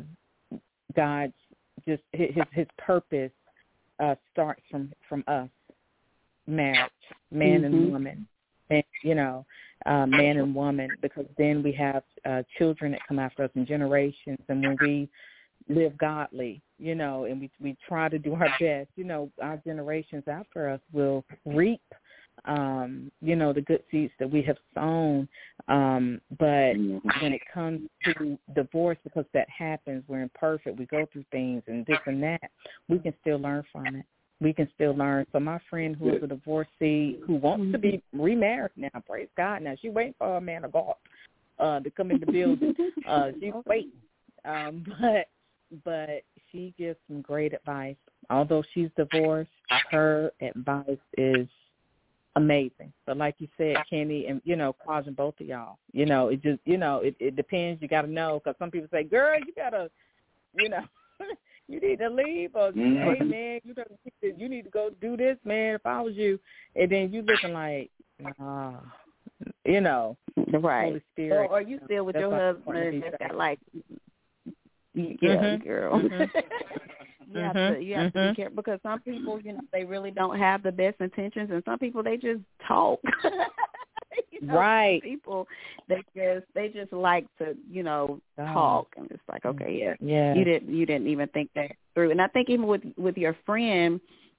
D: God's just his his purpose uh, starts from, from us, marriage, man mm-hmm. and woman, and you know, uh, man and woman, because then we have uh, children that come after us in generations, and when we live godly, you know, and we we try to do our best, you know, our generations after us will reap. Um, you know, the good seeds that we have sown. Um, but when it comes to divorce, because that happens, we're imperfect, we go through things and this and that, we can still learn from it. We can still learn. So my friend who is a divorcee who wants to be remarried now, praise God. Now, she's waiting for a man of God uh, to come in the building. Uh, she's waiting. Um, but, but she gives some great advice. Although she's divorced, her advice is amazing. But like you said, Kenny, and, you know, causing both of y'all, you know, it just, you know, it, it depends. You got to know, because some people say, girl, you got to, you know, you need to leave, or, hey, man, you, gotta, you need to go do this, man, if I was you. And then you looking like, ah, you know,
B: right.
D: Holy Spirit.
B: Or, or you still with
D: That's
B: your husband that's got like, yeah, mm-hmm. girl.
D: Mm-hmm.
B: You have mm-hmm. to you have mm-hmm. to be careful, because some people, you know, they really don't have the best intentions, and some people they just talk. you know,
D: right.
B: Some people they just they just like to, you know, talk, and it's like, okay, yeah,
D: yeah,
B: you didn't you didn't even think that through. And I think even with with your friend,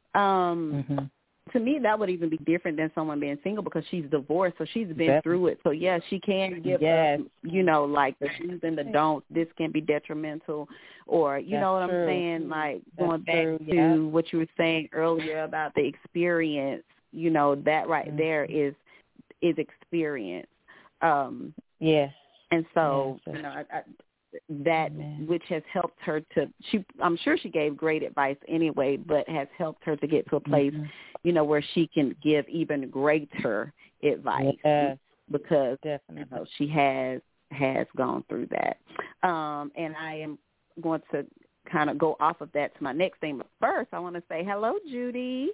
B: um,
D: mm-hmm.
B: to me that would even be different than someone being single, because she's divorced, so she's been
D: Definitely.
B: through it. So yeah, she can give
D: yes.
B: us, you know, like the do's and the don'ts. This can be detrimental, or you
D: That's
B: know what
D: true.
B: I'm saying, like
D: That's
B: going back
D: true.
B: to
D: yeah.
B: what you were saying earlier about the experience. You know, that right mm-hmm. there is is experience. Um,
D: yes.
B: And so
D: yes.
B: you know, I, I, that Amen. Which has helped her to. She, I'm sure she gave great advice anyway, but has helped her to get to a place, mm-hmm. you know, where she can give even greater advice
D: yes.
B: because
D: Definitely.
B: You know, she has has gone through that. Um, and I am going to kind of go off of that to my next thing. But first, I want to say hello, Judy.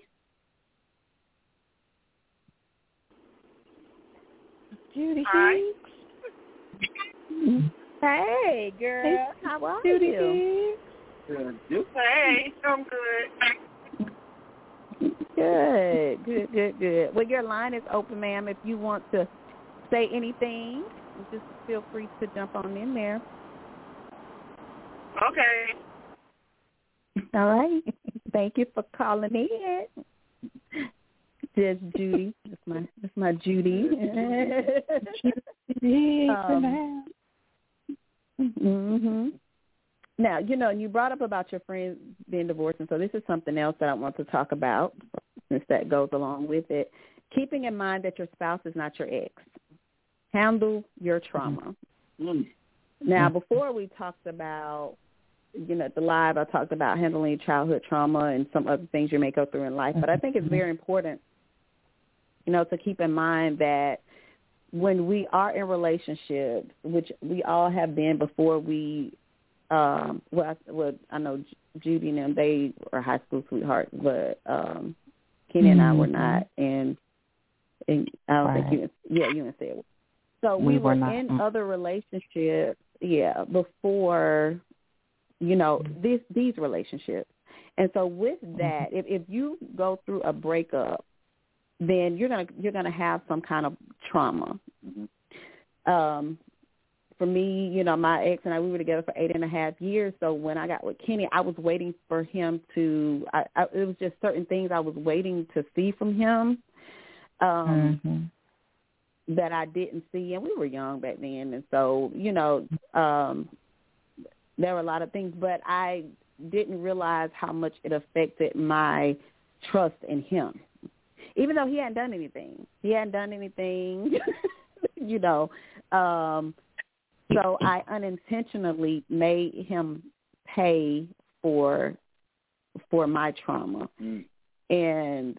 B: Judy.
E: Hi.
B: Hey, girl. Hey, how are
D: Judy.
B: you?
E: Good. Hey, I'm good.
B: Good, good, good, good. Well, your line is open, ma'am. If you want to say anything, just feel free to jump on in there.
E: Okay.
B: All right. Thank you for calling in. There's Judy. That's my that's my Judy. um, mm-hmm. Now, you know, you brought up about your friends being divorced, and so this is something else that I want to talk about, since that goes along with it. Keeping in mind that your spouse is not your ex. Handle your trauma. Mm-hmm. Now, before we talked about, you know, at the live, I talked about handling childhood trauma and some other things you may go through in life, but I think it's very important, you know, to keep in mind that when we are in relationships, which we all have been before we, um, well, I, well, I know Judy and them, they were high school sweethearts, but um, Kenny mm-hmm. and I were not, and, and I don't right. think you, yeah, you and Sarah. So we, we were, were in other relationships, yeah, before, you know, these these relationships. And so with that, if, if you go through a breakup, then you're gonna you're gonna have some kind of trauma. Um, for me, you know, my ex and I, we were together for eight and a half years. So when I got with Kenny, I was waiting for him to. I, I, it was just certain things I was waiting to see from him. Um, mm-hmm. that I didn't see, and we were young back then, and so, you know, um, there were a lot of things, but I didn't realize how much it affected my trust in him. Even though he hadn't done anything. He hadn't done anything, you know. Um, so I unintentionally made him pay for for my trauma. Mm. And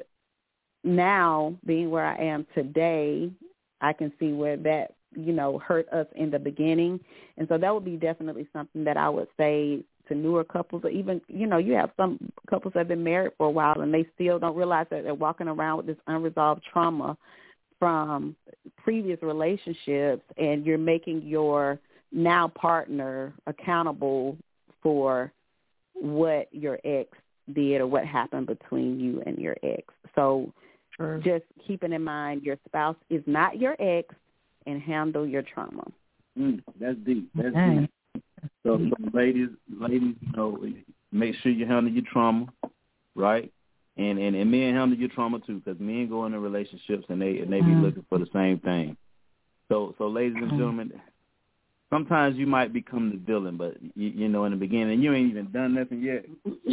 B: now, being where I am today, I can see where that, you know, hurt us in the beginning. And so that would be definitely something that I would say to newer couples, or even, you know, you have some couples that have been married for a while and they still don't realize that they're walking around with this unresolved trauma from previous relationships, and you're making your now partner accountable for what your ex did or what happened between you and your ex. So sure. Just keeping in mind your spouse is not your ex, and handle your trauma.
A: Mm, that's deep. That's okay. deep. So, so ladies, ladies, you know, make sure you handle your trauma, right? And and, and men handle your trauma too, because men go into relationships and they and they mm-hmm. be looking for the same thing. So, so ladies and gentlemen, sometimes you might become the villain, but you, you know, in the beginning, you ain't even done nothing yet.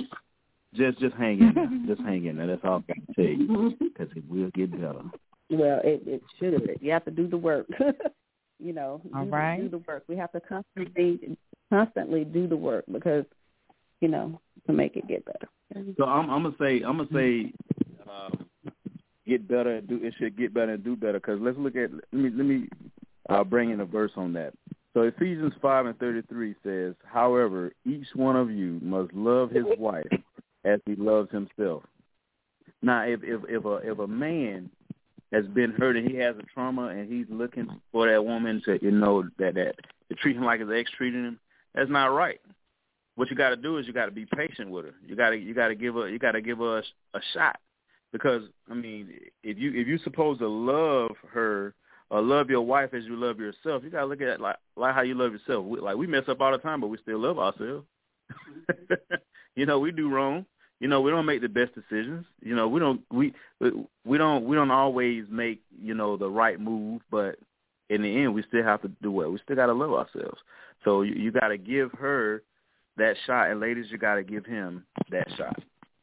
A: Just just hang in there. Just hang in there. That's all I can tell you, because it will get better.
B: Well, it, it should. You have to do the work. You know,
D: all
B: do,
D: right.
B: do the work. We have to constantly, constantly do the work because, you know, to make it get better.
A: So I'm, I'm gonna say, I'm gonna say, um, get better and do. It should get better and do better. Because let's look at. Let me let me uh, bring in a verse on that. So Ephesians five and thirty-three says, "However, each one of you must love his wife as he loves himself." Now, if if if a if a man has been hurt and he has a trauma and he's looking for that woman to, you know, that that to treat him like his ex treated him, that's not right. What you got to do is you got to be patient with her. You got to you got to give her you got to give her a, a shot, because I mean, if you if you're supposed to love her or love your wife as you love yourself, you got to look at it like like how you love yourself. We, like we mess up all the time, but we still love ourselves. You know, we do wrong. You know, we don't make the best decisions. You know, we don't we we don't we don't always make, you know, the right move, but in the end, we still have to do what we still got to love ourselves. So you, you got to give her that shot, and ladies, you got to give him that shot.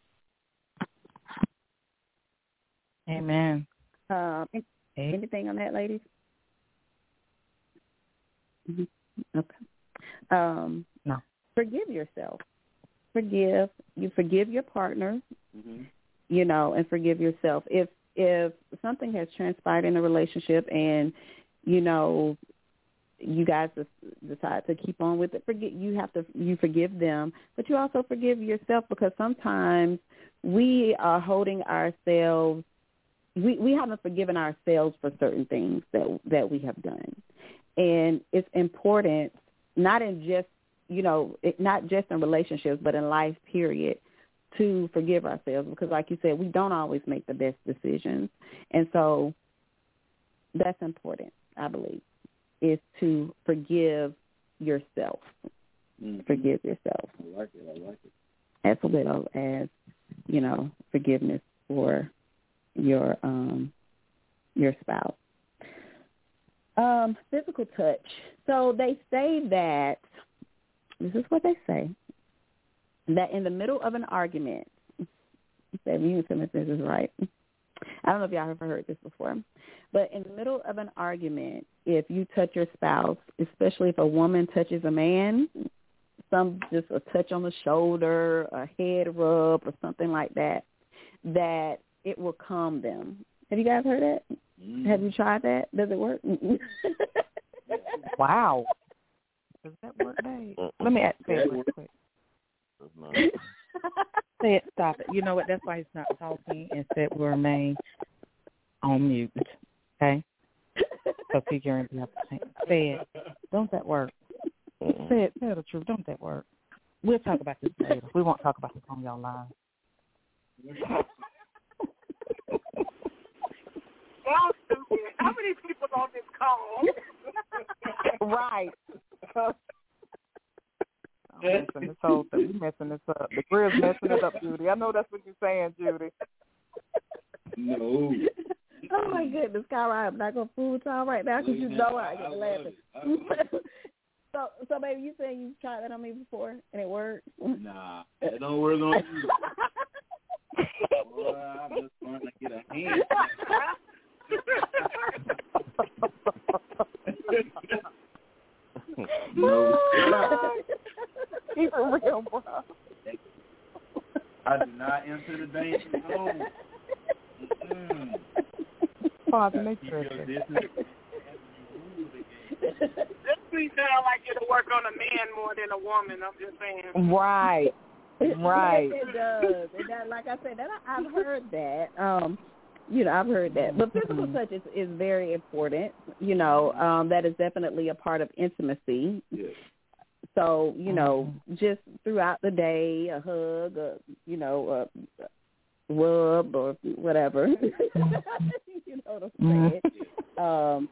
D: Amen.
B: Uh, anything on that, ladies? Mm-hmm. Okay. Um,
D: no.
B: Forgive yourself. Forgive you forgive your partner, mm-hmm. you know, and forgive yourself. If if something has transpired in a relationship and, you know, you guys decide to keep on with it, forget you have to you forgive them, but you also forgive yourself, because sometimes we are holding ourselves we, we haven't forgiven ourselves for certain things that that we have done. And it's important, not in just you know, it, not just in relationships, but in life, period, to forgive ourselves. Because like you said, we don't always make the best decisions. And so that's important, I believe, is to forgive yourself. Mm-hmm. Forgive yourself.
A: I like it. I like it.
B: As well as, you know, forgiveness for your um, your spouse. Um, physical touch. So they say that, this is what they say, that in the middle of an argument, say me and Timothy, this is right. I don't know if y'all have ever heard this before, but in the middle of an argument, if you touch your spouse, especially if a woman touches a man, some just a touch on the shoulder, a head rub, or something like that, that it will calm them. Have you guys heard that? Mm. Have you tried that? Does it work?
D: Wow. Does that work, Dave? Let me ask that real quick. Say it, stop it. You know what? That's why he's not talking, and said we'll remain on mute. Okay? So figuring you have to say, say it. Don't that work? Say it. Tell the truth. Don't that work? We'll talk about this later. We won't talk about this on y'all live.
E: How many people on this call?
D: Right. I'm messing this whole thing. We're messing this up. The grill's messing it up, Judy. I know that's what you're saying, Judy.
A: No.
B: Oh, my goodness, Kyra, I'm not going to fool with y'all right now because you know I get laughing. So, so baby, you saying you tried that on me before and it worked?
A: Nah, it don't work on you. Boy, I'm just trying to get a hand. No,
D: Keep it real, bro.
A: I did not enter the danger zone. Mm-mm.
D: Father, make sure.
E: This me sound like it'll work on a man more than a woman. I'm just saying.
D: Right, right.
B: It does. It does. Like I said, that I, I've heard that. Um, you know, I've heard that. But physical touch is, is very important. You know, um, that is definitely a part of intimacy.
A: Yes.
B: So, you know, just throughout the day, a hug, a, you know, a rub or whatever. You know what I'm saying? Um,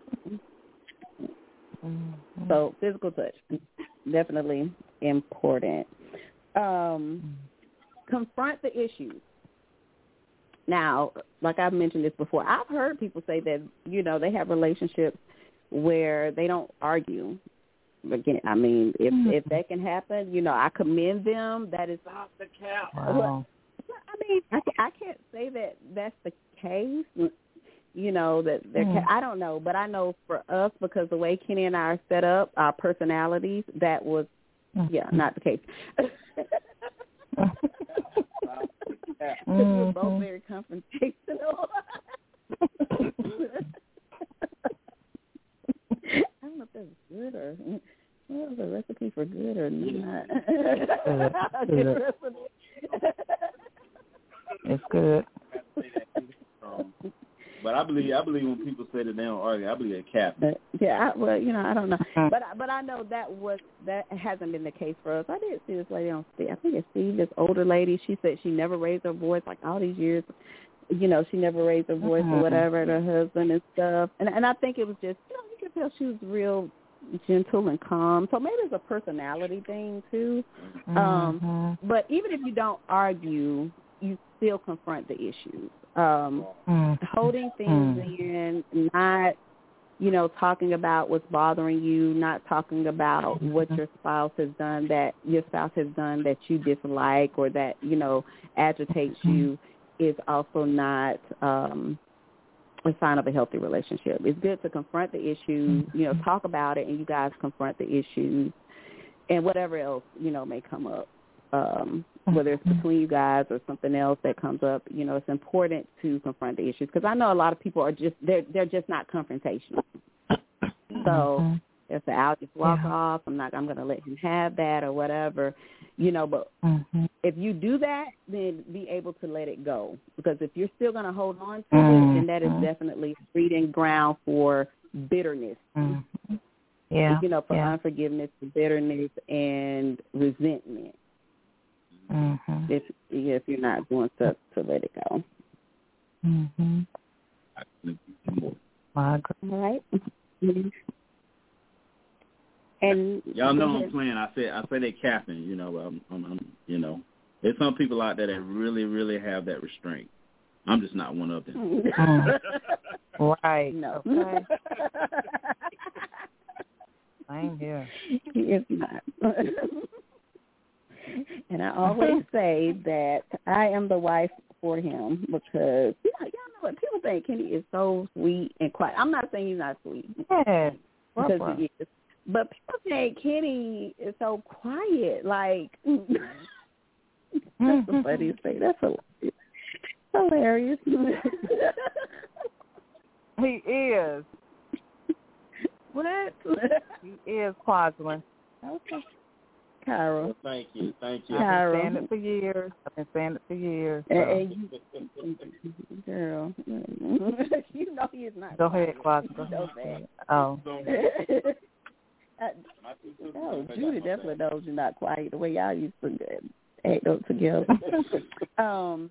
B: so physical touch, definitely important. Um, confront the issues. Now, like I've mentioned this before, I've heard people say that, you know, they have relationships where they don't argue. Again, I mean, if mm-hmm. if that can happen, you know, I commend them. That is off the cap.
D: Wow.
B: I mean, I, I can't say that that's the case. You know, that they're, mm. I don't know, but I know for us, because the way Kenny and I are set up, our personalities, that was, mm-hmm. yeah, not the case. Mm-hmm. We're both very confrontational. I don't know if that's good or well, the recipe for good or not.
D: Good. It's good.
A: But I believe I believe when people say that they don't argue, I believe they're capping.
B: Uh, yeah, I, well, you know, I don't know, but but I know that was that hasn't been the case for us. I did see this lady on Steve. I think it's Steve, this older lady. She said she never raised her voice like all these years. You know, she never raised her voice mm-hmm. or whatever at her husband and stuff. And and I think it was just, you know, you could tell she was real gentle and calm. So maybe it's a personality thing too. Mm-hmm. Um, but even if you don't argue, you still confront the issues. Um, mm-hmm. Holding things mm-hmm. in, not, you know, talking about what's bothering you, not talking about what your spouse has done that your spouse has done that you dislike or that, you know, agitates mm-hmm. you, is also not um, a sign of a healthy relationship. It's good to confront the issues, you know, talk about it, and you guys confront the issues and whatever else, you know, may come up. Um, whether it's between you guys or something else that comes up, you know, it's important to confront the issues, because I know a lot of people are just, they're, they're just not confrontational. So mm-hmm. if the I'll just walk yeah. off, I'm not, I'm going to let him have that or whatever, you know, but mm-hmm. if you do that, then be able to let it go, because if you're still going to hold on to mm-hmm. it, then that is definitely breeding ground for bitterness.
D: Mm-hmm. Yeah.
B: You know, for
D: yeah.
B: unforgiveness, bitterness, and resentment.
D: Mm-hmm.
B: If if you're not going to, to let it go.
D: Mm-hmm.
B: All right. Mm-hmm. And
A: y'all know I'm playing. I say I say they capping. You know, I'm, I'm, I'm you know, there's some people out there that really, really have that restraint. I'm just not one of them.
D: Right.
B: No.
D: Okay. I'm here.
B: He is not. And I always say that I am the wife for him, because you know, y'all know what people think. Kenny is so sweet and quiet. I'm not saying he's not sweet,
D: yeah,
B: because he is. But people say Kenny is so quiet. Like that's the funniest thing. That's hilarious. hilarious.
D: He is.
B: What?
D: He is Quaslin.
B: Okay. Kyra.
A: Well, thank you, thank you.
D: I've been saying it for years. I've been saying it for years. So.
B: And, and you, girl, you know he is not.
D: Go ahead, Quaslin. Go ahead. Oh.
B: uh, oh, Judy definitely knows you're not quiet the way y'all used to act up together. um,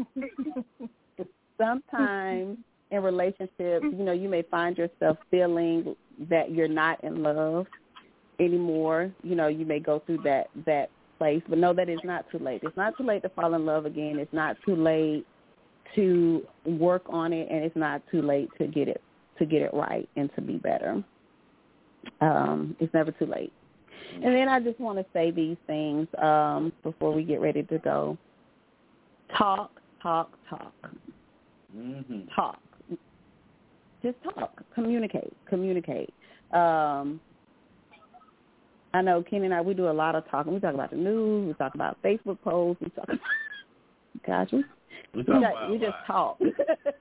B: sometimes in relationships, you know, you may find yourself feeling that you're not in love anymore. You know, you may go through that that place, but know that it's not too late. It's not too late to fall in love again. It's not too late to work on it, and it's not too late to get it to get it right and to be better. Um, it's never too late. And then I just want to say these things um, before we get ready to go. Talk, talk, talk.
A: Mm-hmm.
B: Talk. Just talk. Communicate. Communicate. Um, I know Kenny and I, we do a lot of talking. We talk about the news. We talk about Facebook posts. We talk about, gosh, we,
A: we,
B: we, got, we just talk.
A: We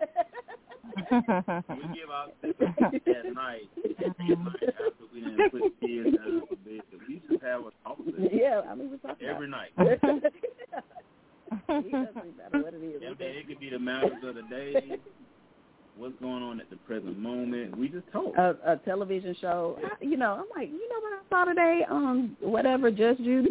A: give out at night after we didn't put the kids down for bed. We just have a talk with
B: Yeah, I mean, we talk
A: every night.
B: It doesn't matter what it is.
A: Yeah, it could be the matters of the day, what's going on at the present moment. We just talk.
B: A, a television show. I, you know, I'm like, you know what I saw today on whatever, Just Judy?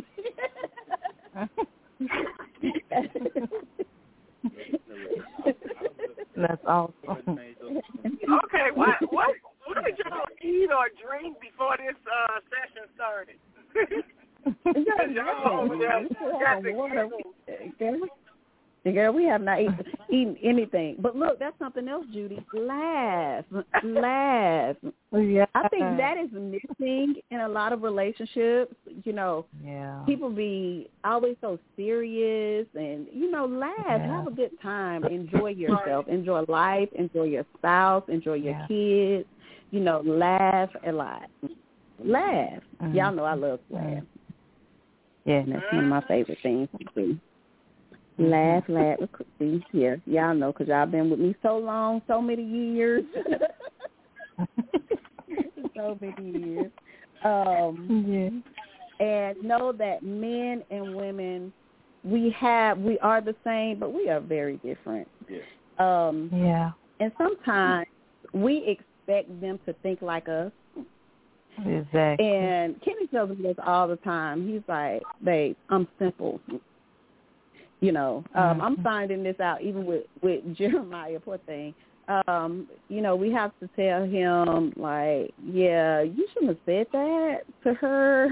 D: That's awesome.
E: Okay, what what what did y'all eat or drink before this uh, session started? Y'all over there got
B: Girl, we have not eaten, eaten anything. But look, that's something else, Judy. Laugh. Laugh.
D: Yeah.
B: I think that is missing in a lot of relationships. You know,
D: yeah.
B: people be always so serious and, you know, laugh.
D: Yeah.
B: Have a good time. Enjoy yourself. Enjoy life. Enjoy your spouse. Enjoy your
D: yeah.
B: kids. You know, laugh a lot. Laugh. Mm-hmm. Y'all know I love to laugh.
D: Yeah.
B: And that's one of my favorite things to do. Laugh, laugh, see, yeah, y'all know because y'all been with me so long, so many years. so many years. Um, yeah. And know that men and women, we have, we are the same, but we are very different.
A: Yeah.
B: Um,
D: yeah.
B: And sometimes we expect them to think like us.
D: Exactly.
B: And Kenny tells me this all the time. He's like, babe, I'm simple. You know, um, I'm finding this out even with, with Jeremiah, poor thing. Um, you know, we have to tell him, like, yeah, you shouldn't have said that to her.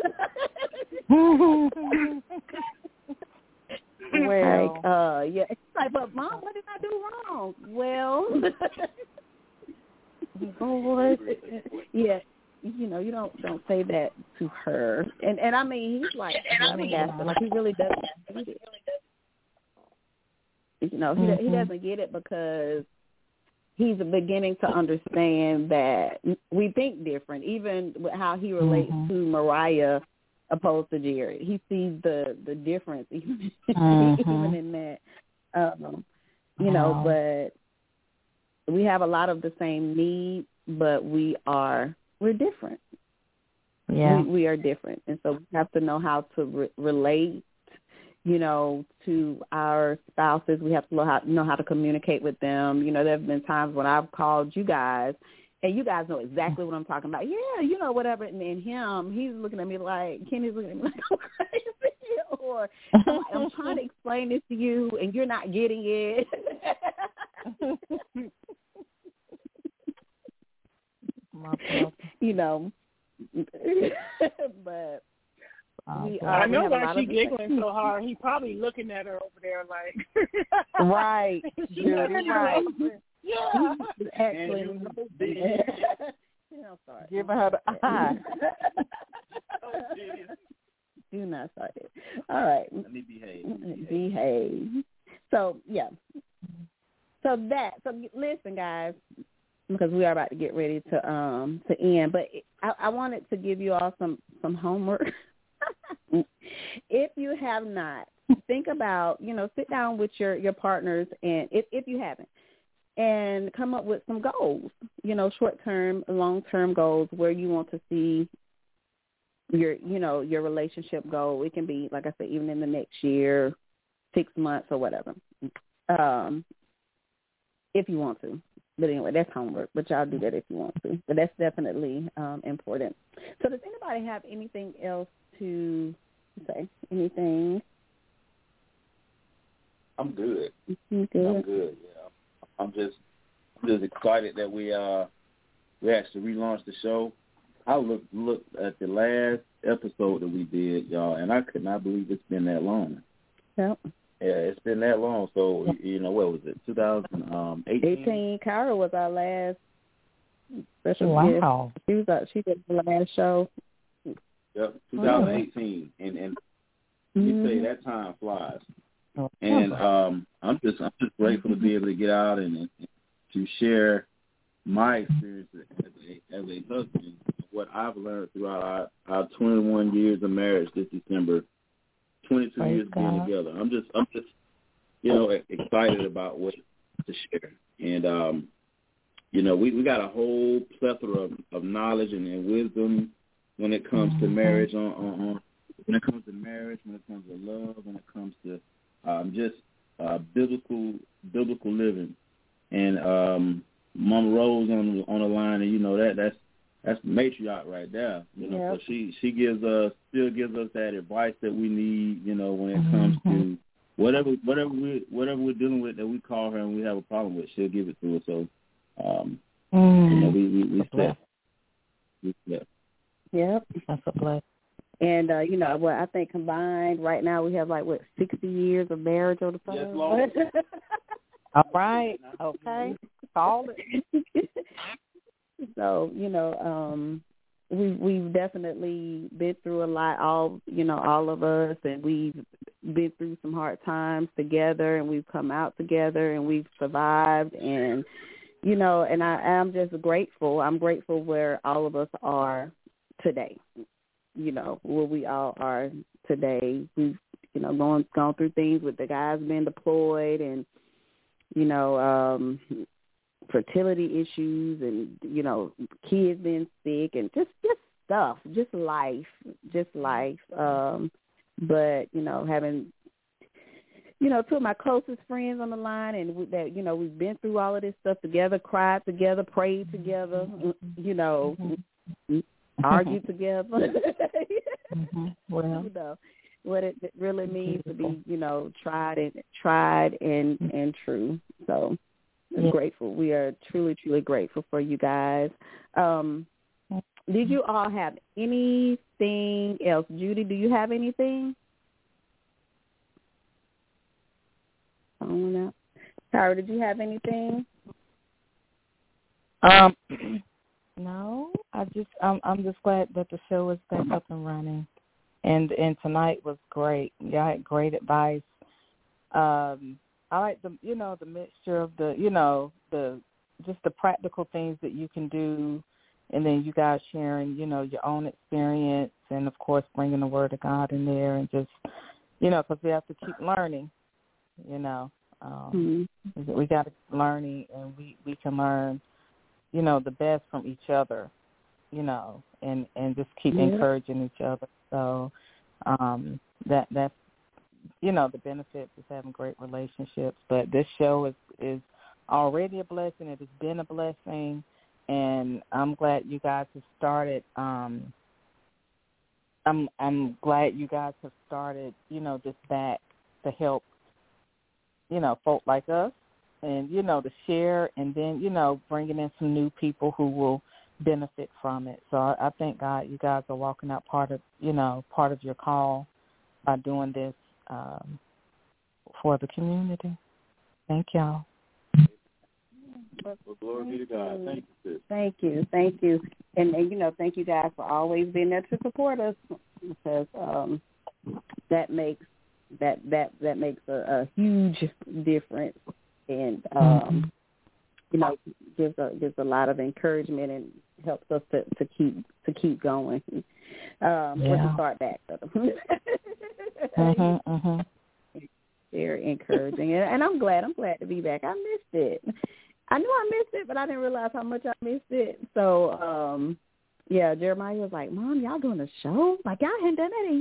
D: Well,
B: like, uh, yeah. It's like, but Mom, what did I do wrong? Well, boy, yeah. You know, you don't don't say that to her. And and I mean, he's like, I mean, like he really doesn't get it. You know, he mm-hmm. he doesn't get it because he's beginning to understand that we think different. Even with how he relates mm-hmm. to Mariah opposed to Jared, he sees the the difference even mm-hmm. even in that. Um, you know, but we have a lot of the same needs, but we are. We're different.
D: Yeah,
B: we, we are different, and so we have to know how to re- relate. You know, to our spouses, we have to know how know how to communicate with them. You know, there have been times when I've called you guys, and you guys know exactly what I'm talking about. Yeah, you know, whatever. And then him, he's looking at me like Kenny's looking at me like I'm crazy, or I'm, I'm trying to explain this to you, and you're not getting it. You know, but we, uh,
E: I know
B: we
E: why she's giggling so hard. He's probably looking at her over there like,
B: right, Judy, right.
E: Yeah,
B: actually, sorry.
D: Giving her the eye.
B: Do not start it. All right,
A: let me behave.
B: Behave. So yeah. So that. So listen, guys. Because we are about to get ready to um to end, but I, I wanted to give you all some some homework. If you have not, think about, you know, sit down with your your partners, and if if you haven't, and come up with some goals. You know, short term, long term goals where you want to see your you know your relationship go. It can be, like I said, even in the next year, six months or whatever. Um, if you want to. But anyway, that's homework, but y'all do that if you want to. But that's definitely um, important. So does anybody have anything else to say? Anything?
A: I'm good.
B: You good?
A: I'm good, yeah. I'm just just excited that we uh we actually relaunched the show. I looked looked at the last episode that we did, y'all, and I could not believe it's been that long.
B: Yep.
A: Yeah, it's been that long. So, you know, what was it, two thousand eighteen?
B: eighteen. Kyra was our last special
D: wow.
B: guest. She was our, she did the last show.
A: Yep, twenty eighteen, and and you mm-hmm. say that time flies. Oh, and um, I'm just I'm just grateful to be able to get out and, and to share my experience as a, as a husband, what I've learned throughout our, our twenty-one years of marriage this December, twenty-two Praise years God. being together. I'm just I'm just you know excited about what to share, and um, you know we, we got a whole plethora of, of knowledge and, and wisdom when it comes mm-hmm. to marriage on, on, on when it comes to marriage, when it comes to love, when it comes to um, just uh, biblical biblical living, and um, Mama Rose on on the line, and you know that that's that's the matriarch right there. You know, yep. so she she gives us still gives us that advice that we need. You know, when it mm-hmm. comes to whatever whatever we whatever we're dealing with that we call her and we have a problem with, she'll give it to us. So, um, mm. you know, we we we set. We set.
B: Yep,
D: that's a blessing.
B: And, uh, you know, well, I think combined right now we have, like, what, sixty years of marriage on the phone?
A: Yes, Lord.
D: All right. Okay. Call it.
B: So, you know, um, we, we've definitely been through a lot, all, you know, all of us, and we've been through some hard times together, and we've come out together, and we've survived, and, you know, and I am just grateful. I'm grateful where all of us are today. You know, where we all are today. We've, you know, gone gone through things with the guys being deployed and, you know, um, fertility issues and, you know, kids being sick and just, just stuff, just life, just life. Um, but, you know, having, you know, two of my closest friends on the line and we, that, you know, we've been through all of this stuff together, cried together, prayed together, you know, mm-hmm. argue together.
D: mm-hmm. Well,
B: you know what it really means to be, you know, tried and tried and and true. So I'm yeah. grateful. We are truly, truly grateful for you guys. Um, did you all have anything else, Judy? Do you have anything? Oh, Tyra, did you have anything?
D: Um. No, I just I'm I'm just glad that the show is back up and running, and and tonight was great. Y'all had great advice. Um, I like the you know the mixture of the you know the just the practical things that you can do, and then you guys sharing you know your own experience, and of course bringing the Word of God in there, and just you know because we have to keep learning, you know. Um, mm-hmm. We got to keep learning, and we we can learn. You know, the best from each other, you know, and, and just keep yeah. encouraging each other. So um, that that's, you know, the benefits is having great relationships. But this show is, is already a blessing. It has been a blessing. And I'm glad you guys have started. Um, I'm I'm glad you guys have started, you know, this back to help, you know, folk like us. And, you know, to share and then, you know, bringing in some new people who will benefit from it. So I, I thank God you guys are walking out part of, you know, part of your call by doing this um, for the community. Thank y'all.
A: Well, glory be to God. Thank you, sis.
B: Thank you. Thank you. And, and, you know, thank you guys for always being there to support us because um, that makes that, that, that makes a, a huge difference. And um, you know, gives a gives a lot of encouragement and helps us to, to keep to keep going. Um, yeah. Or to start back.
D: mm-hmm, mm-hmm.
B: Very encouraging, and, and I'm glad. I'm glad to be back. I missed it. I knew I missed it, but I didn't realize how much I missed it. So, um, yeah, Jeremiah was like, "Mom, y'all doing a show? Like y'all hadn't done that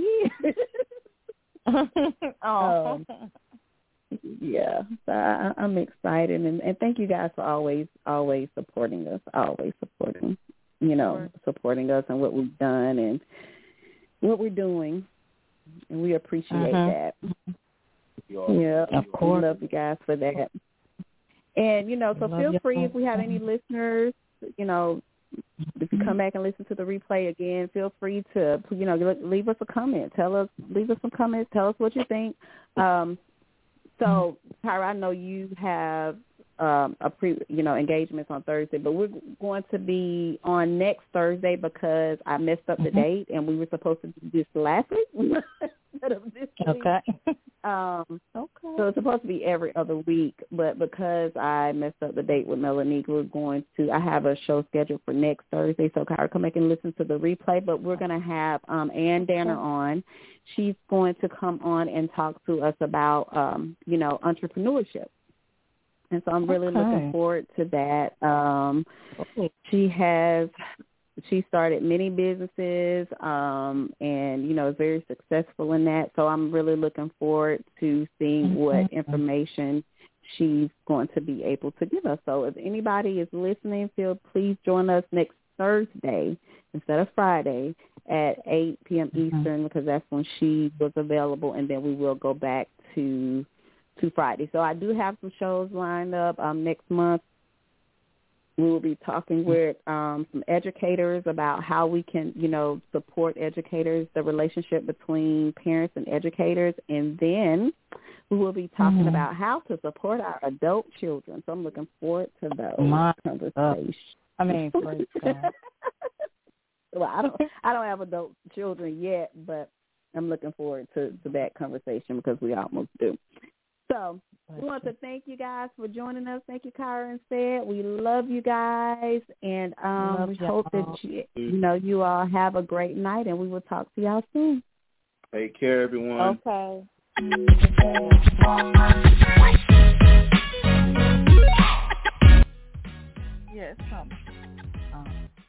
B: in years."
D: oh.
B: Um, Yeah, so I, I'm excited, and, and thank you guys for always, always supporting us, always supporting, you know, supporting us and what we've done and what we're doing, and we appreciate uh-huh. that. Yeah,
D: of course.
B: We love you guys for that. And, you know, so feel free if we have any listeners, you know, if you come back and listen to the replay again, feel free to, you know, leave us a comment. Tell us, leave us some comments. Tell us what you think. Um, So, Tyra, I know you have um, a pre, you know, engagements on Thursday, but we're going to be on next Thursday because I messed up the mm-hmm. date, and we were supposed to do this last week instead of this week.
D: Okay.
B: Um,
D: okay.
B: So it's supposed to be every other week, but because I messed up the date with Melanie, we're going to, I have a show scheduled for next Thursday, so Kyra, come back and listen to the replay, but we're going to have um, Ann Danner on. She's going to come on and talk to us about, um, you know, entrepreneurship. And so I'm really okay. looking forward to that. Um, okay. She has, she started many businesses um, and, you know, is very successful in that. So I'm really looking forward to seeing mm-hmm. what information she's going to be able to give us. So if anybody is listening, feel please join us next Thursday instead of Friday at eight p.m. Mm-hmm. Eastern, because that's when she was available, and then we will go back to to Friday. So I do have some shows lined up um, next month. We will be talking with um, some educators about how we can, you know, support educators, the relationship between parents and educators, and then we will be talking mm-hmm. about how to support our adult children. So I'm looking forward to those My conversations.
D: I mean, praise God.
B: Well, I don't, I don't have adult children yet, but I'm looking forward to, to that conversation because we almost do. So we want to thank you guys for joining us. Thank you, Kyra and Said. We love you guys, and um, we hope that you, you know you all have a great night, and we will talk to y'all soon.
A: Take care, everyone.
D: Okay. Yes, come. Um.